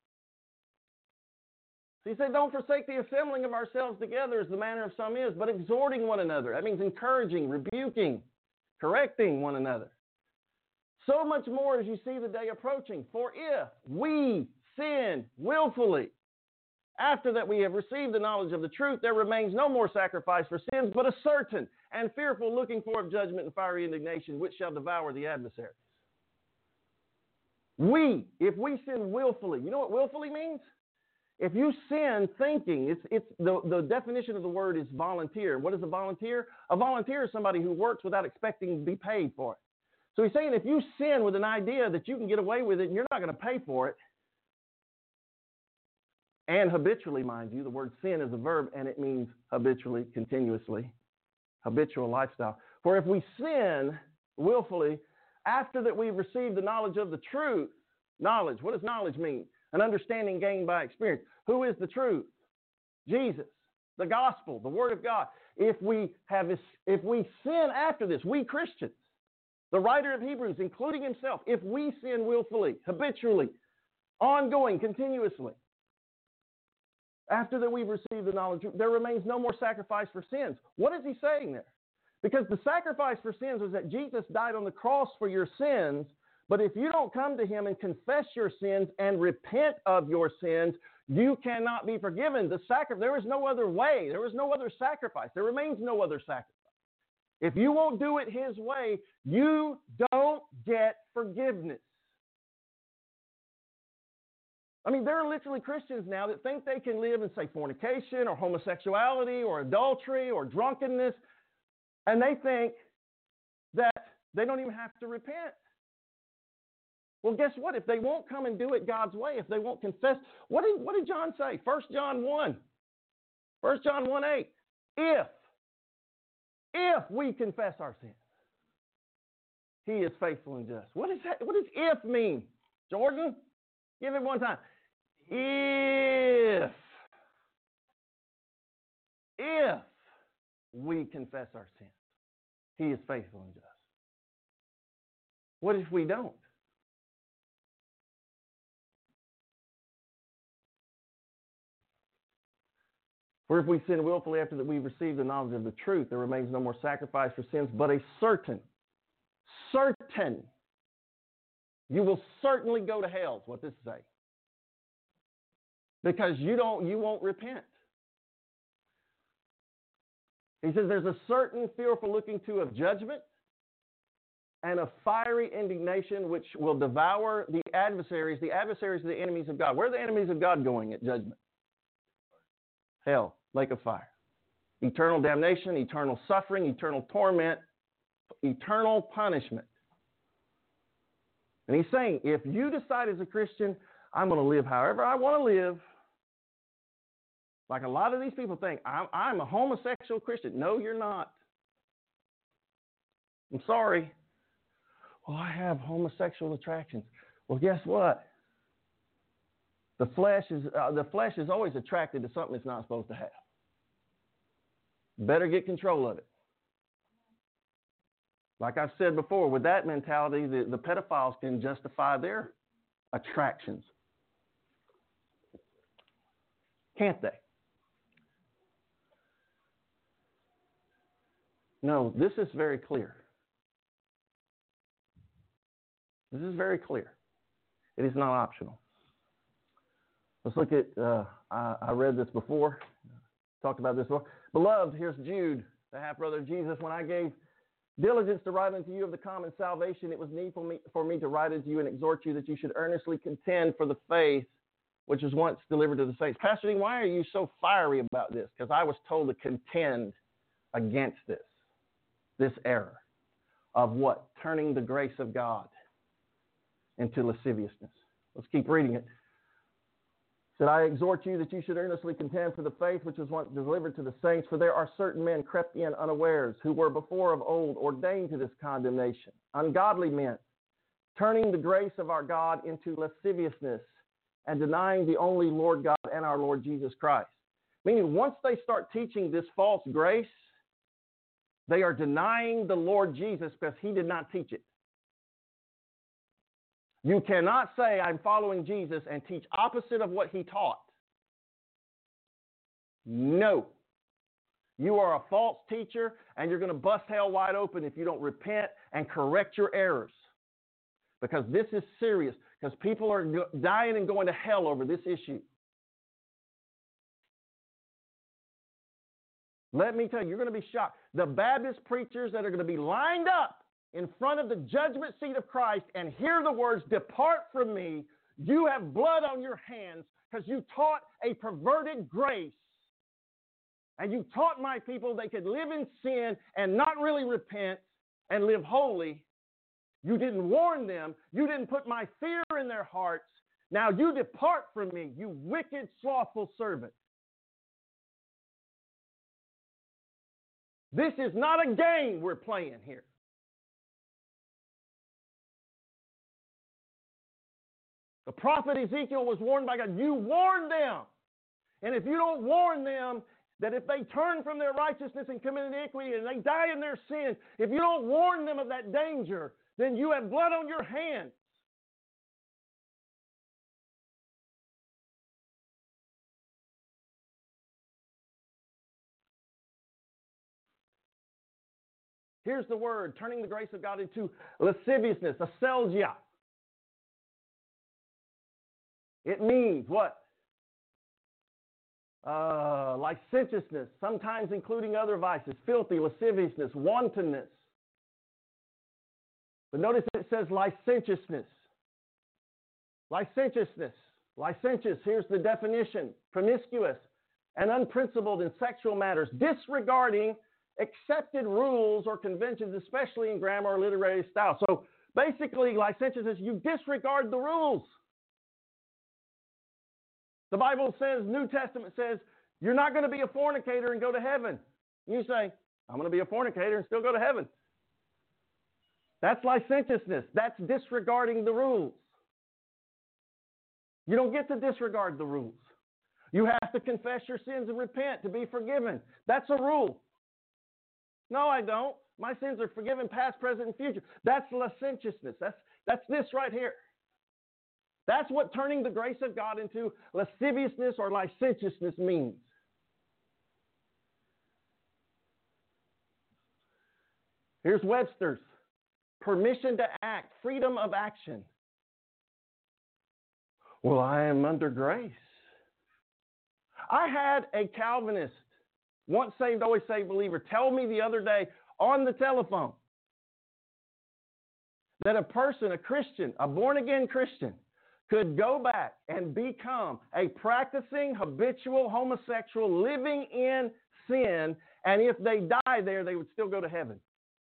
So he said, don't forsake the assembling of ourselves together, as the manner of some is, but exhorting one another. That means encouraging, rebuking, correcting one another. So much more as you see the day approaching. For if we sin willfully, after that we have received the knowledge of the truth, there remains no more sacrifice for sins, but a certain and fearful looking for of judgment and fiery indignation, which shall devour the adversaries. We, if we sin willfully, you know what willfully means? If you sin thinking, it's it's the, the definition of the word is volunteer. What is a volunteer? A volunteer is somebody who works without expecting to be paid for it. So he's saying if you sin with an idea that you can get away with it and you're not going to pay for it, and habitually, mind you, the word sin is a verb, and it means habitually, continuously, habitual lifestyle. For if we sin willfully, after that we've received the knowledge of the truth, knowledge, what does knowledge mean? An understanding gained by experience. Who is the truth? Jesus, the gospel, the word of God. If we have, if we sin after this, we Christians, the writer of Hebrews, including himself, if we sin willfully, habitually, ongoing, continuously, after that we've received the knowledge, there remains no more sacrifice for sins. What is he saying there? Because the sacrifice for sins was that Jesus died on the cross for your sins, But if you don't come to him and confess your sins and repent of your sins, you cannot be forgiven. The sacri- there is no other way. There is no other sacrifice. There remains no other sacrifice. If you won't do it his way, you don't get forgiveness. I mean, there are literally Christians now that think they can live in, say, fornication or homosexuality or adultery or drunkenness, and they think that they don't even have to repent. Well, guess what? If they won't come and do it God's way, if they won't confess, what did, what did John say? First John one. First John one eight. If, if we confess our sins, he is faithful and just. What, is that, what does if mean? Jordan, give it one time. If, if we confess our sins, he is faithful and just. What if we don't? For if we sin willfully after that we've received the knowledge of the truth, there remains no more sacrifice for sins, but a certain, certain, you will certainly go to hell, is what this says. Because you don't, you won't repent. He says there's a certain fearful looking to of judgment and a fiery indignation which will devour the adversaries. The adversaries are the enemies of God. Where are the enemies of God going at judgment? Hell, lake of fire. Eternal damnation, eternal suffering, eternal torment, eternal punishment. And he's saying, if you decide as a Christian, I'm going to live however I want to live, like a lot of these people think, I'm, I'm a homosexual Christian. No, you're not. I'm sorry. Well, I have homosexual attractions. Well, guess what? The flesh is uh, the flesh is always attracted to something it's not supposed to have. Better get control of it. Like I've said before, with that mentality, the, the pedophiles can justify their attractions. Can't they? No, this is very clear. This is very clear. It is not optional. Let's look at, uh, I, I read this before, talked about this before. Beloved, here's Jude, the half-brother of Jesus. When I gave diligence to write unto you of the common salvation, it was needful me, for me to write unto you and exhort you that you should earnestly contend for the faith which was once delivered to the saints. Pastor Dean, why are you so fiery about this? Because I was told to contend against this, this error of what? Turning the grace of God into lasciviousness. Let's keep reading it. Said, I exhort you that you should earnestly contend for the faith which was once delivered to the saints, for there are certain men crept in unawares, who were before of old ordained to this condemnation, ungodly men, turning the grace of our God into lasciviousness, and denying the only Lord God and our Lord Jesus Christ. Meaning, once they start teaching this false grace, they are denying the Lord Jesus because he did not teach it. You cannot say, I'm following Jesus and teach opposite of what he taught. No. You are a false teacher, and you're going to bust hell wide open if you don't repent and correct your errors. Because this is serious, because people are dying and going to hell over this issue. Let me tell you, you're going to be shocked. The Baptist preachers that are going to be lined up in front of the judgment seat of Christ and hear the words, depart from me, you have blood on your hands because you taught a perverted grace. And you taught my people they could live in sin and not really repent and live holy. You didn't warn them. You didn't put my fear in their hearts. Now you depart from me, you wicked, slothful servant. This is not a game we're playing here. The prophet Ezekiel was warned by God. You warn them. And if you don't warn them that if they turn from their righteousness and commit iniquity and they die in their sin, if you don't warn them of that danger, then you have blood on your hands. Here's the word, turning the grace of God into lasciviousness, aselgia. It means what? Uh, licentiousness, sometimes including other vices, filthy, lasciviousness, wantonness. But notice it says licentiousness. Licentiousness. Licentious, here's the definition. Promiscuous and unprincipled in sexual matters, disregarding accepted rules or conventions, especially in grammar or literary style. So basically, licentiousness, you disregard the rules. The Bible says, New Testament says, you're not going to be a fornicator and go to heaven. You say, I'm going to be a fornicator and still go to heaven. That's licentiousness. That's disregarding the rules. You don't get to disregard the rules. You have to confess your sins and repent to be forgiven. That's a rule. No, I don't. My sins are forgiven past, present, and future. That's licentiousness. That's, that's this right here. That's what turning the grace of God into lasciviousness or licentiousness means. Here's Webster's. Permission to act, freedom of action. Well, I am under grace. I had a Calvinist, once saved, always saved believer, tell me the other day on the telephone that a person, a Christian, a born-again Christian, could go back and become a practicing, habitual homosexual living in sin, and if they die there, they would still go to heaven.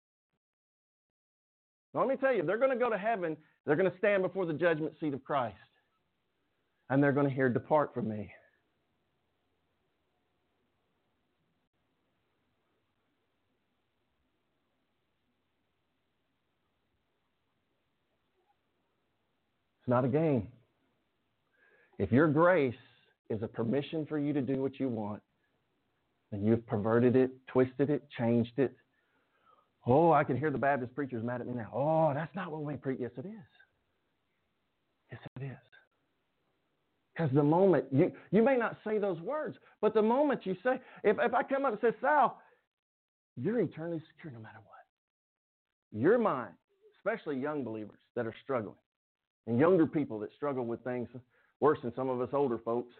Now, let me tell you, they're going to go to heaven. They're going to stand before the judgment seat of Christ, and they're going to hear, "Depart from me." It's not a game. If your grace is a permission for you to do what you want, and you've perverted it, twisted it, changed it, oh, I can hear the Baptist preachers mad at me now. Oh, that's not what we preach. Yes, it is. Yes, it is. Because the moment, you, you may not say those words, but the moment you say, if, if I come up and say, "Sal, you're eternally secure no matter what," your mind, especially young believers that are struggling, and younger people that struggle with things worse than some of us older folks,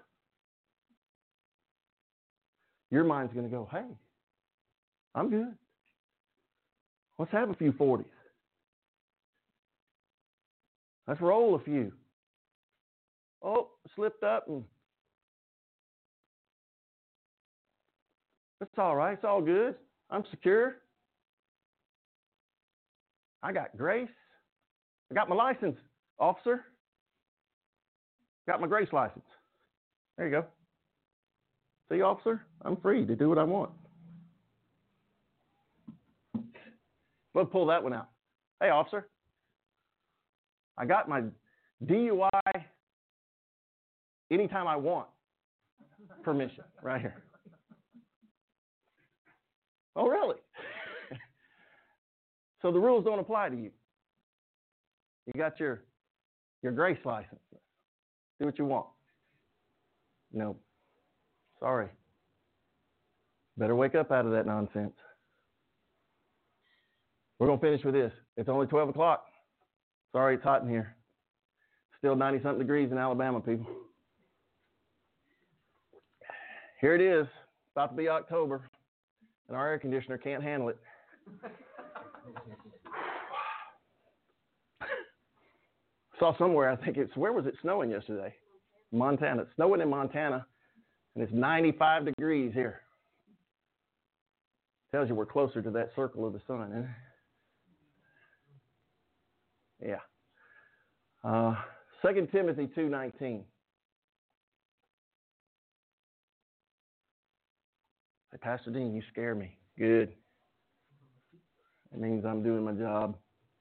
your mind's going to go, "Hey, I'm good. Let's have a few forties. Let's roll a few. Oh, slipped up, and it's all right. It's all good. I'm secure. I got grace. I got my license, officer. Got my grace license. There you go. See, officer, I'm free to do what I want." We'll pull that one out. "Hey, officer, I got my D U I anytime I want permission right here." "Oh, really?" So the rules don't apply to you. You got your, your grace license. Do what you want. No. Sorry. Better wake up out of that nonsense. We're going to finish with this. It's only twelve o'clock. Sorry, it's hot in here. Still ninety-something degrees in Alabama, people. Here it is. About to be October, and our air conditioner can't handle it. Saw somewhere, I think it's, where was it snowing yesterday? Montana. It's snowing in Montana, and it's ninety-five degrees here. Tells you we're closer to that circle of the sun, isn't it? Yeah. Uh, Second Timothy two nineteen. Hey, Pastor Dean, you scare me. Good. It means I'm doing my job.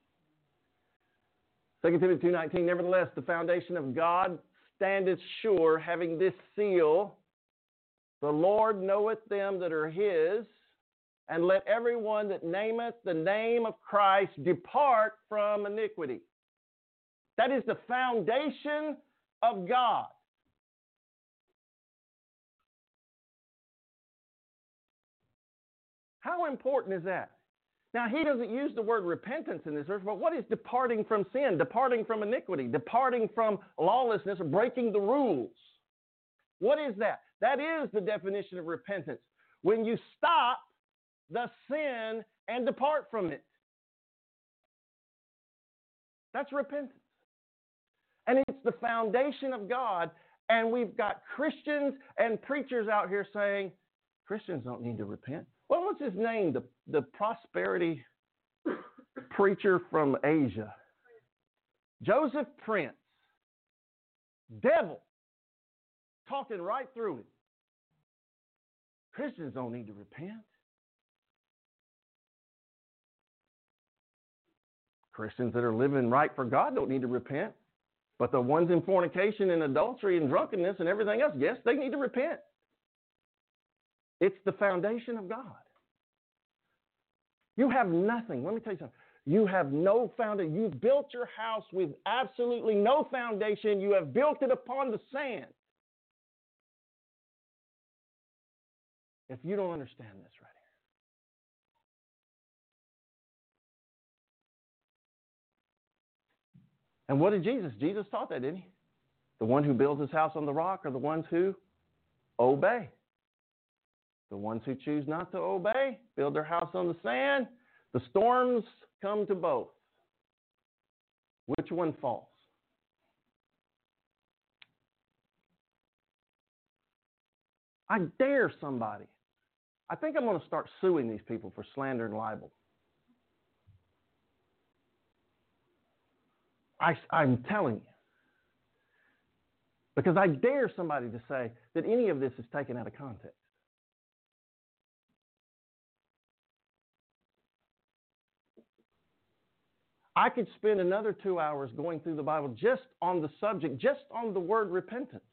Second Timothy two nineteen, "Nevertheless, the foundation of God standeth sure, having this seal, the Lord knoweth them that are his, and let everyone that nameth the name of Christ depart from iniquity." That is the foundation of God. How important is that? Now, he doesn't use the word repentance in this verse, but what is departing from sin, departing from iniquity, departing from lawlessness, or breaking the rules? What is that? That is the definition of repentance. When you stop the sin and depart from it. That's repentance. And it's the foundation of God. And we've got Christians and preachers out here saying, Christians don't need to repent. Well, what's his name? The, the prosperity preacher from Asia. Joseph Prince. Devil. Talking right through it. Christians don't need to repent. Christians that are living right for God don't need to repent. But the ones in fornication and adultery and drunkenness and everything else, yes, they need to repent. It's the foundation of God. You have nothing. Let me tell you something. You have no foundation. You've built your house with absolutely no foundation. You have built it upon the sand. If you don't understand this right here. And what did Jesus? Jesus taught that, didn't he? The one who builds his house on the rock are the ones who obey. The ones who choose not to obey, build their house on the sand. The storms come to both. Which one falls? I dare somebody. I think I'm going to start suing these people for slander and libel. I, I'm telling you. Because I dare somebody to say that any of this is taken out of context. I could spend another two hours going through the Bible just on the subject, just on the word repentance.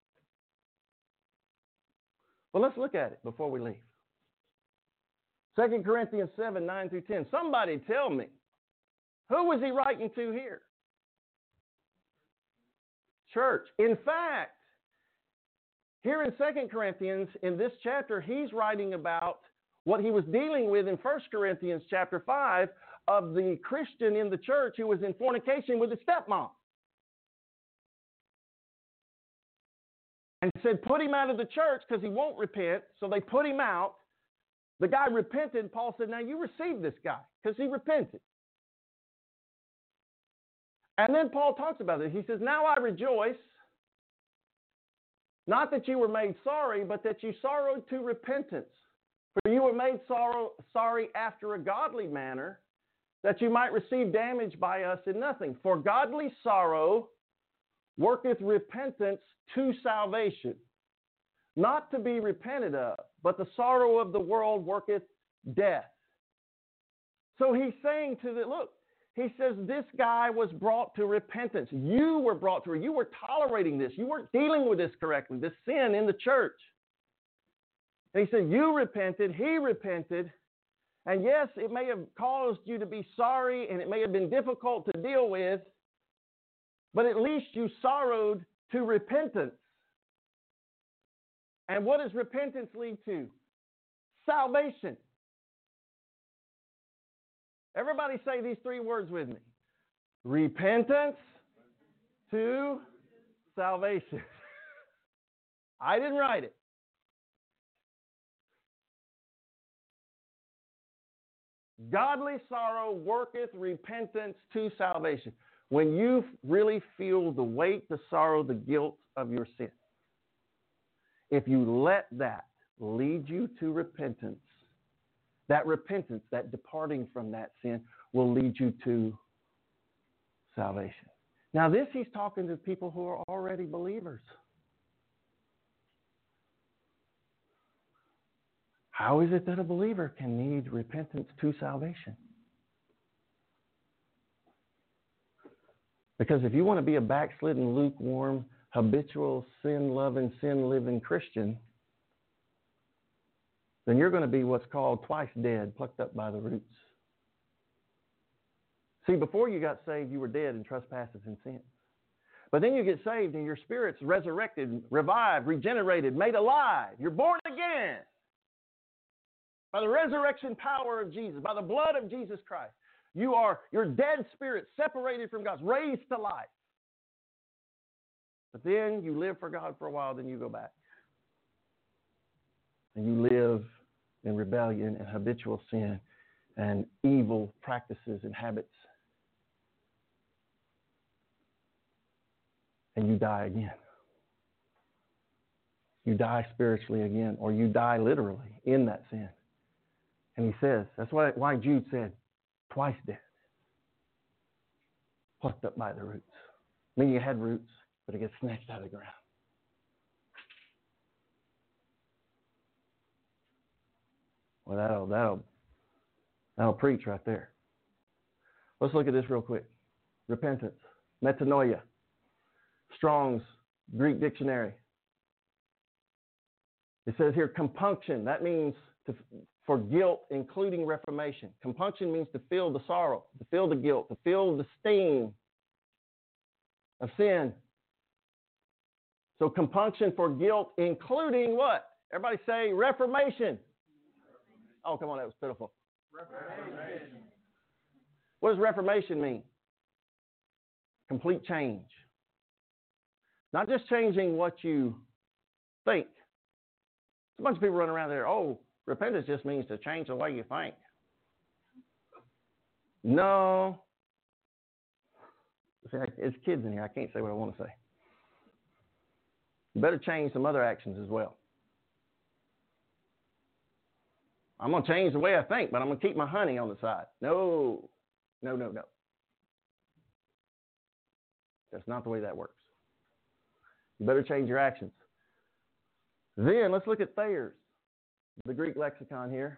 Well, let's look at it before we leave. Second Corinthians seven, nine through ten. Somebody tell me, who was he writing to here? Church. In fact, here in Second Corinthians, in this chapter, he's writing about what he was dealing with in First Corinthians chapter five of the Christian in the church who was in fornication with his stepmom. And said, put him out of the church because he won't repent. So they put him out. The guy repented. Paul said, now you receive this guy because he repented. And then Paul talks about it. He says, now I rejoice, not that you were made sorry, but that you sorrowed to repentance. For you were made sorrow, sorry after a godly manner, that you might receive damage by us in nothing. For godly sorrow worketh repentance to salvation, not to be repented of, but the sorrow of the world worketh death. So he's saying to the, look, he says this guy was brought to repentance. You were brought to, you were tolerating this. You weren't dealing with this correctly, this sin in the church. And he said, you repented, he repented. And yes, it may have caused you to be sorry and it may have been difficult to deal with, but at least you sorrowed to repentance. And what does repentance lead to? Salvation. Everybody say these three words with me. Repentance to salvation. I didn't write it. Godly sorrow worketh repentance to salvation. When you really feel the weight, the sorrow, the guilt of your sin, if you let that lead you to repentance, that repentance, that departing from that sin, will lead you to salvation. Now, this he's talking to people who are already believers. How is it that a believer can need repentance to salvation? Because if you want to be a backslidden, lukewarm, habitual, sin-loving, sin-living Christian, then you're going to be what's called twice dead, plucked up by the roots. See, before you got saved, you were dead in trespasses and sins. But then you get saved and your spirit's resurrected, revived, regenerated, made alive. You're born again. by the resurrection power of Jesus, by the blood of Jesus Christ. You are your dead spirit separated from God, raised to life. But then you live for God for a while, then you go back. And you live in rebellion and habitual sin and evil practices and habits. And you die again. You die spiritually again, or you die literally in that sin. And he says, that's why, why Jude said, twice dead, plucked up by the roots. Meaning you had roots, but it gets snatched out of the ground. Well, that'll, that'll, that'll preach right there. Let's look at this real quick. Repentance, metanoia, Strong's Greek dictionary. It says here compunction. That means to, for guilt, including reformation. Compunction means to feel the sorrow, to feel the guilt, to feel the sting of sin. So compunction for guilt, including what? Everybody say reformation. Oh, come on, that was pitiful. Reformation. What does reformation mean? Complete change. Not just changing what you think. There's a bunch of people running around there, oh, repentance just means to change the way you think. No. See, it's kids in here. I can't say what I want to say. You better change some other actions as well. I'm going to change the way I think, but I'm going to keep my honey on the side. No, no, no, no. That's not the way that works. You better change your actions. Then let's look at Thayer's, the Greek lexicon here.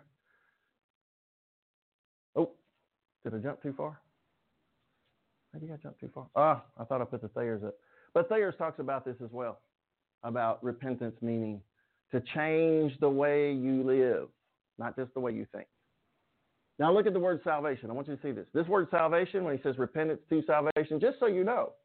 Oh, did I jump too far? Maybe I jumped too far. Ah, I thought I put the Thayer's up. But Thayer's talks about this as well, about repentance meaning to change the way you live, not just the way you think. Now look at the word salvation. I want you to see this. This word salvation, when he says repentance to salvation, just so you know,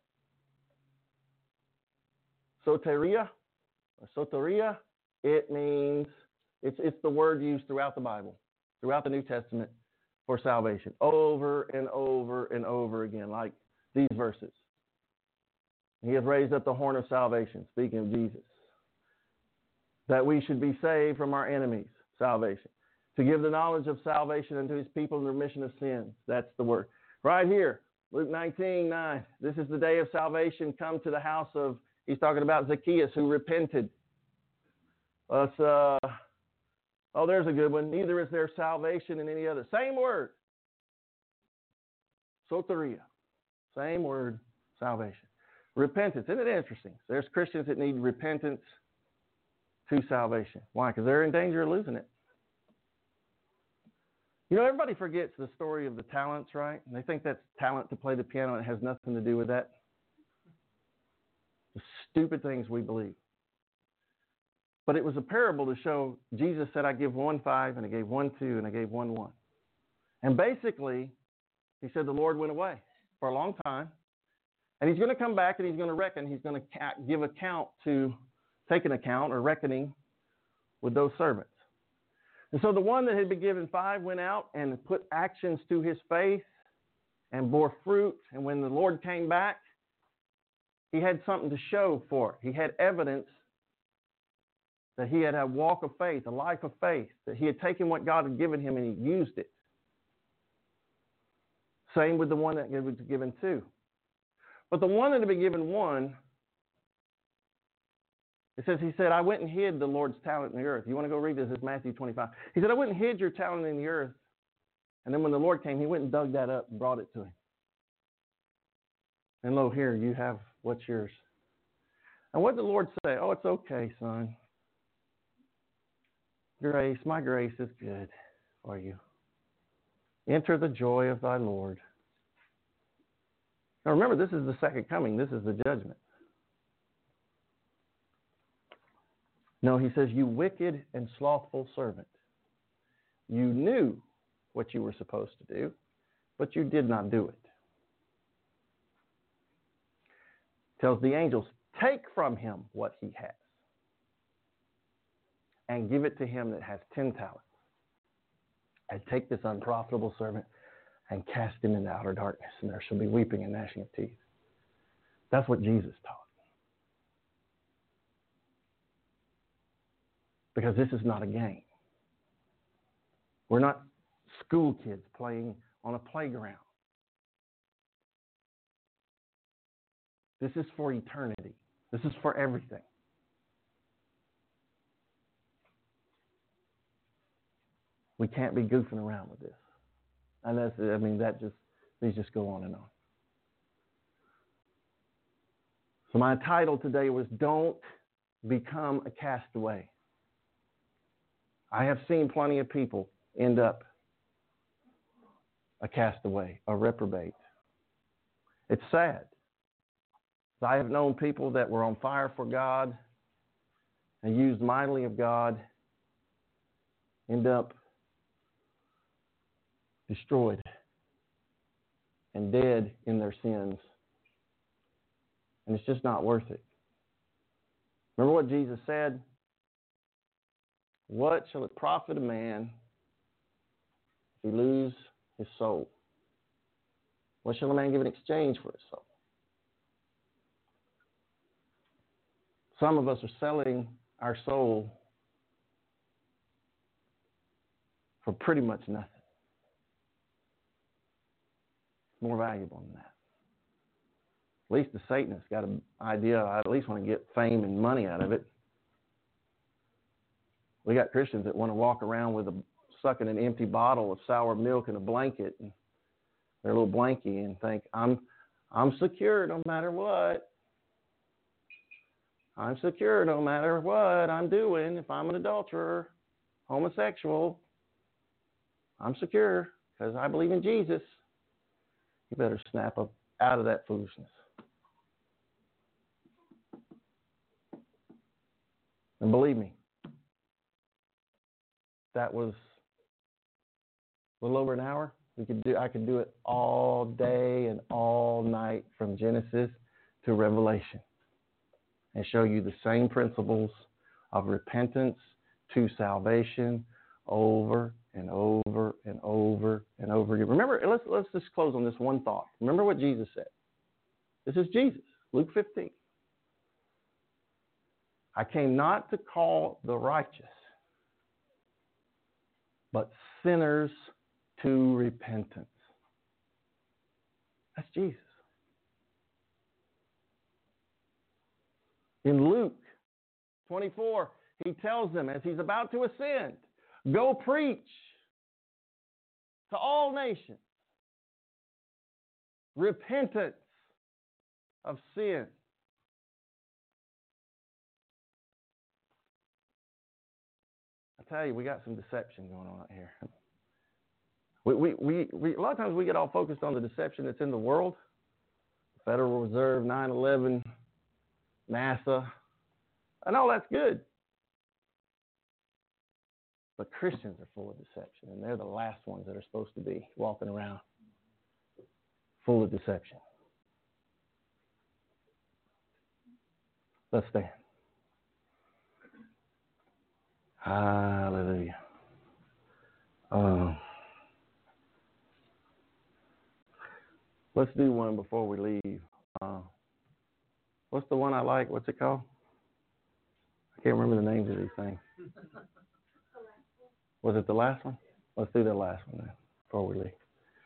soteria, or soteria, it means, it's, it's the word used throughout the Bible, throughout the New Testament for salvation, over and over and over again, like these verses. He has raised up the horn of salvation, speaking of Jesus, that we should be saved from our enemies, salvation, to give the knowledge of salvation unto his people and the remission of sins. That's the word. Right here, Luke nineteen nine, this is the day of salvation. Come to the house of, he's talking about Zacchaeus who repented. Let's, uh, oh, there's a good one. Neither is there salvation in any other. Same word. Soteria. Same word, salvation. Repentance. Isn't it interesting? There's Christians that need repentance to salvation. Why? Because they're in danger of losing it. You know, everybody forgets the story of the talents, right? And they think that's talent to play the piano and it has nothing to do with that. The stupid things we believe. But it was a parable to show Jesus said, I give one five, and I gave one two, and I gave one one. And basically, he said the Lord went away for a long time. And he's going to come back and he's going to reckon. He's going to give account to, take an account or reckoning with those servants. And so the one that had been given five went out and put actions to his faith and bore fruit. And when the Lord came back, he had something to show for it. He had evidence that he had a walk of faith, a life of faith, that he had taken what God had given him and he used it. Same with the one that was given two. But the one that had been given one, it says, he said, I went and hid the Lord's talent in the earth. You want to go read this? It's Matthew twenty-five. He said, I went and hid your talent in the earth. And then when the Lord came, he went and dug that up and brought it to him. And lo, here, you have what's yours. And what did the Lord say? Oh, it's okay, son. Grace, my grace is good for you. Enter the joy of thy Lord. Now remember, this is the second coming. This is the judgment. No, he says, you wicked and slothful servant. You knew what you were supposed to do, but you did not do it. Tells the angels, take from him what he has and give it to him that has ten talents. And take this unprofitable servant and cast him into outer darkness, and there shall be weeping and gnashing of teeth. That's what Jesus taught. Because this is not a game. We're not school kids playing on a playground. This is for eternity. This is for everything. We can't be goofing around with this. And that's, I mean, that just, these just go on and on. So my title today was Don't Become a Castaway. I have seen plenty of people end up a castaway, a reprobate. It's sad. I have known people that were on fire for God and used mightily of God end up destroyed and dead in their sins. And it's just not worth it. Remember what Jesus said? What shall it profit a man if he lose his soul? What shall a man give in exchange for his soul? Some of us are selling our soul for pretty much nothing. It's more valuable than that. At least the Satanist got an idea. I at least want to get fame and money out of it. We got Christians that want to walk around with a sucking an empty bottle of sour milk and a blanket, and their little blankie, and think, I'm, I'm secure no matter what. I'm secure no matter what I'm doing. If I'm an adulterer, homosexual, I'm secure because I believe in Jesus. You better snap up out of that foolishness. And believe me, that was a little over an hour. We could do. I could do it all day and all night from Genesis to Revelation and show you the same principles of repentance to salvation over and over and over and over again. Remember, let's let's just close on this one thought. Remember what Jesus said. This is Jesus, Luke fifteen. I came not to call the righteous, but sinners to repentance. That's Jesus. In Luke twenty-four, he tells them as he's about to ascend, go preach to all nations repentance of sin. I tell you, we got some deception going on out here. We, we, we, we, a lot of times we get all focused on the deception that's in the world. Federal Reserve, nine eleven, NASA, and all that's good. But Christians are full of deception, and they're the last ones that are supposed to be walking around full of deception. Let's stand. Hallelujah. Um, let's do one before we leave. Uh, what's the one I like? What's it called? I can't remember the names of these things. Was it the last one? Let's do the last one then before we leave.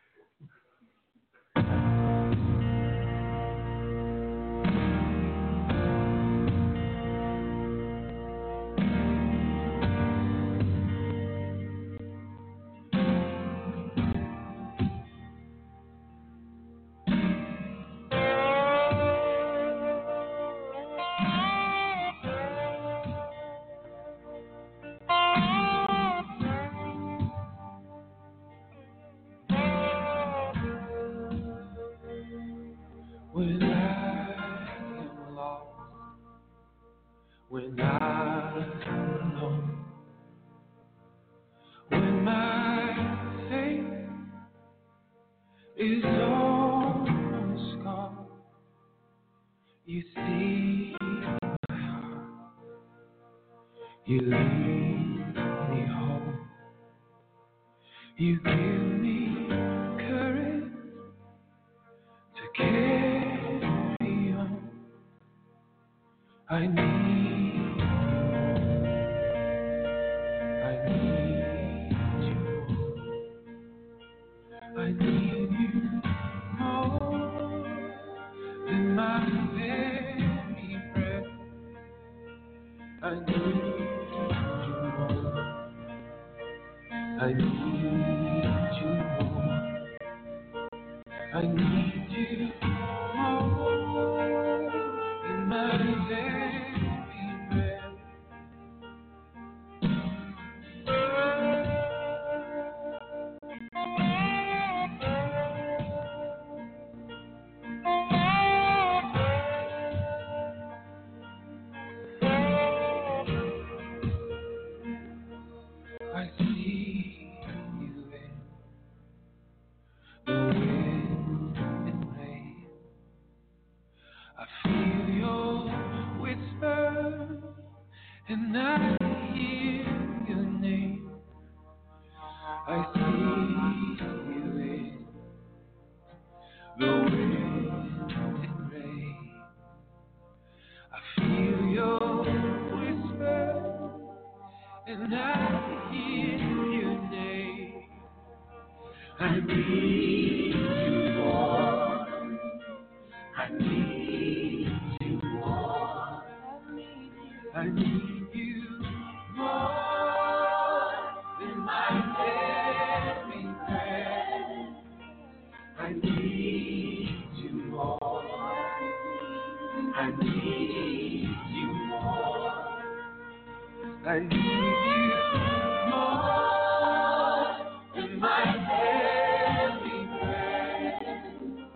When I'm alone, when my faith is all scarred, you see my heart, you lead me home, You give me courage to carry on. I need, I need you. I need you more than my very breath. I need you more. I need you more. I need you more than my very breath. I see you in the wind and rain. I feel your whisper, and I hear your name. I see you in the wind and rain. I feel your whisper, and I hear your name. I need you more. I need you more. I need you more than my very breath. I need you more. I need you more. I need you more than my very breath.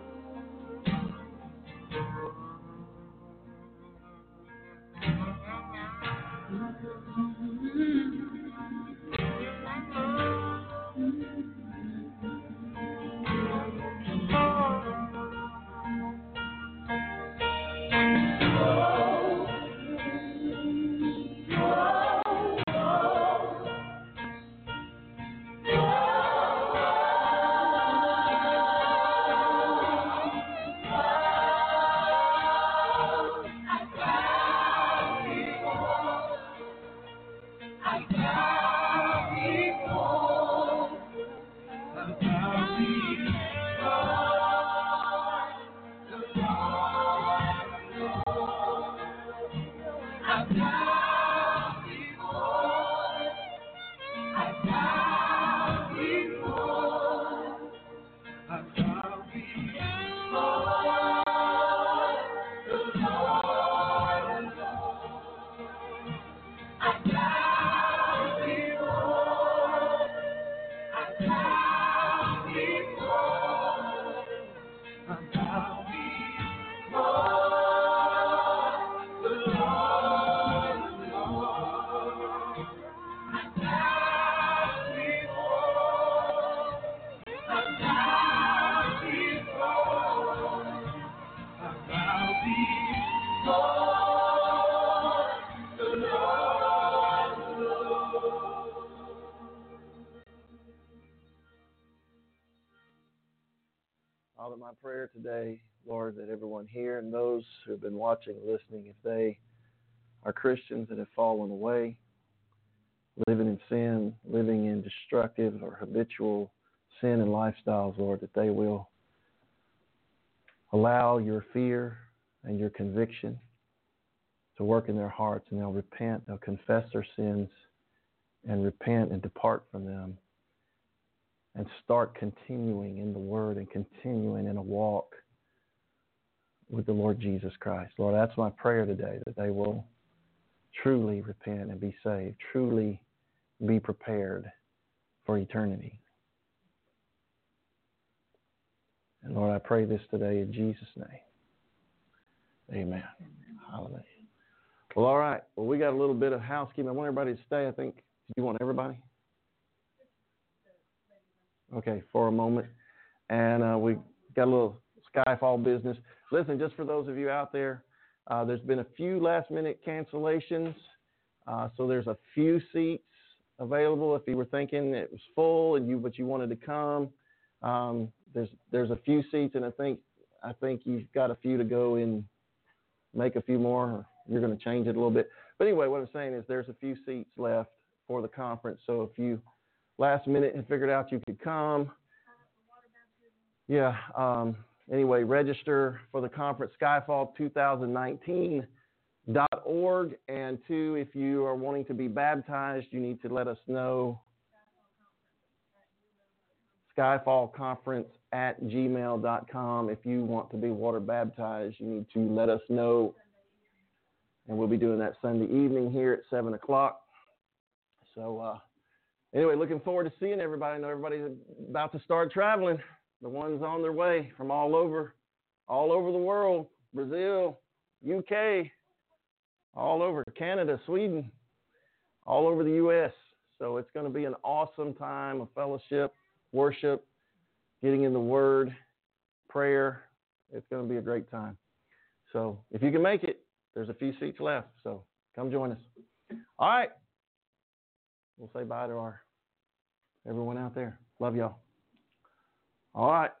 Father, my prayer today, Lord, that everyone here and those who have been watching, listening, if they are Christians that have fallen away, living in sin, living in destructive or habitual sin and lifestyles, Lord, that they will allow your fear and your conviction to work in their hearts, and they'll repent, they'll confess their sins and repent and depart from them and start continuing in the Word and continuing in a walk with the Lord Jesus Christ. Lord, that's my prayer today, that they will truly repent and be saved, truly be prepared for eternity. And Lord, I pray this today in Jesus' name. Amen. Hallelujah. Well, all right. Well, we got a little bit of housekeeping. I want everybody to stay. I think, do you want everybody? Okay, for a moment. And uh, we got a little Skyfall business. Listen, just for those of you out there, uh, there's been a few last-minute cancellations. Uh, so there's a few seats available. If you were thinking it was full and you but you wanted to come, um, there's there's a few seats, and I think I think you've got a few to go and make a few more. Or you're going to change it a little bit. But anyway, what I'm saying is there's a few seats left for the conference. So if you last minute had figured out you could come, yeah. Um, anyway, register for the conference, Skyfall twenty nineteen dot org. And two, if you are wanting to be baptized, you need to let us know. Skyfall Conference at gmail dot com. If you want to be water baptized, you need to let us know. And we'll be doing that Sunday evening here at seven o'clock. So, uh, anyway, looking forward to seeing everybody. I know everybody's about to start traveling. The ones on their way from all over, all over the world, Brazil, U K, all over Canada, Sweden, all over the U S. So it's going to be an awesome time of fellowship, worship, getting in the Word, prayer. It's going to be a great time. So if you can make it, there's a few seats left. So come join us. All right. We'll say bye to our everyone out there. Love y'all. All right.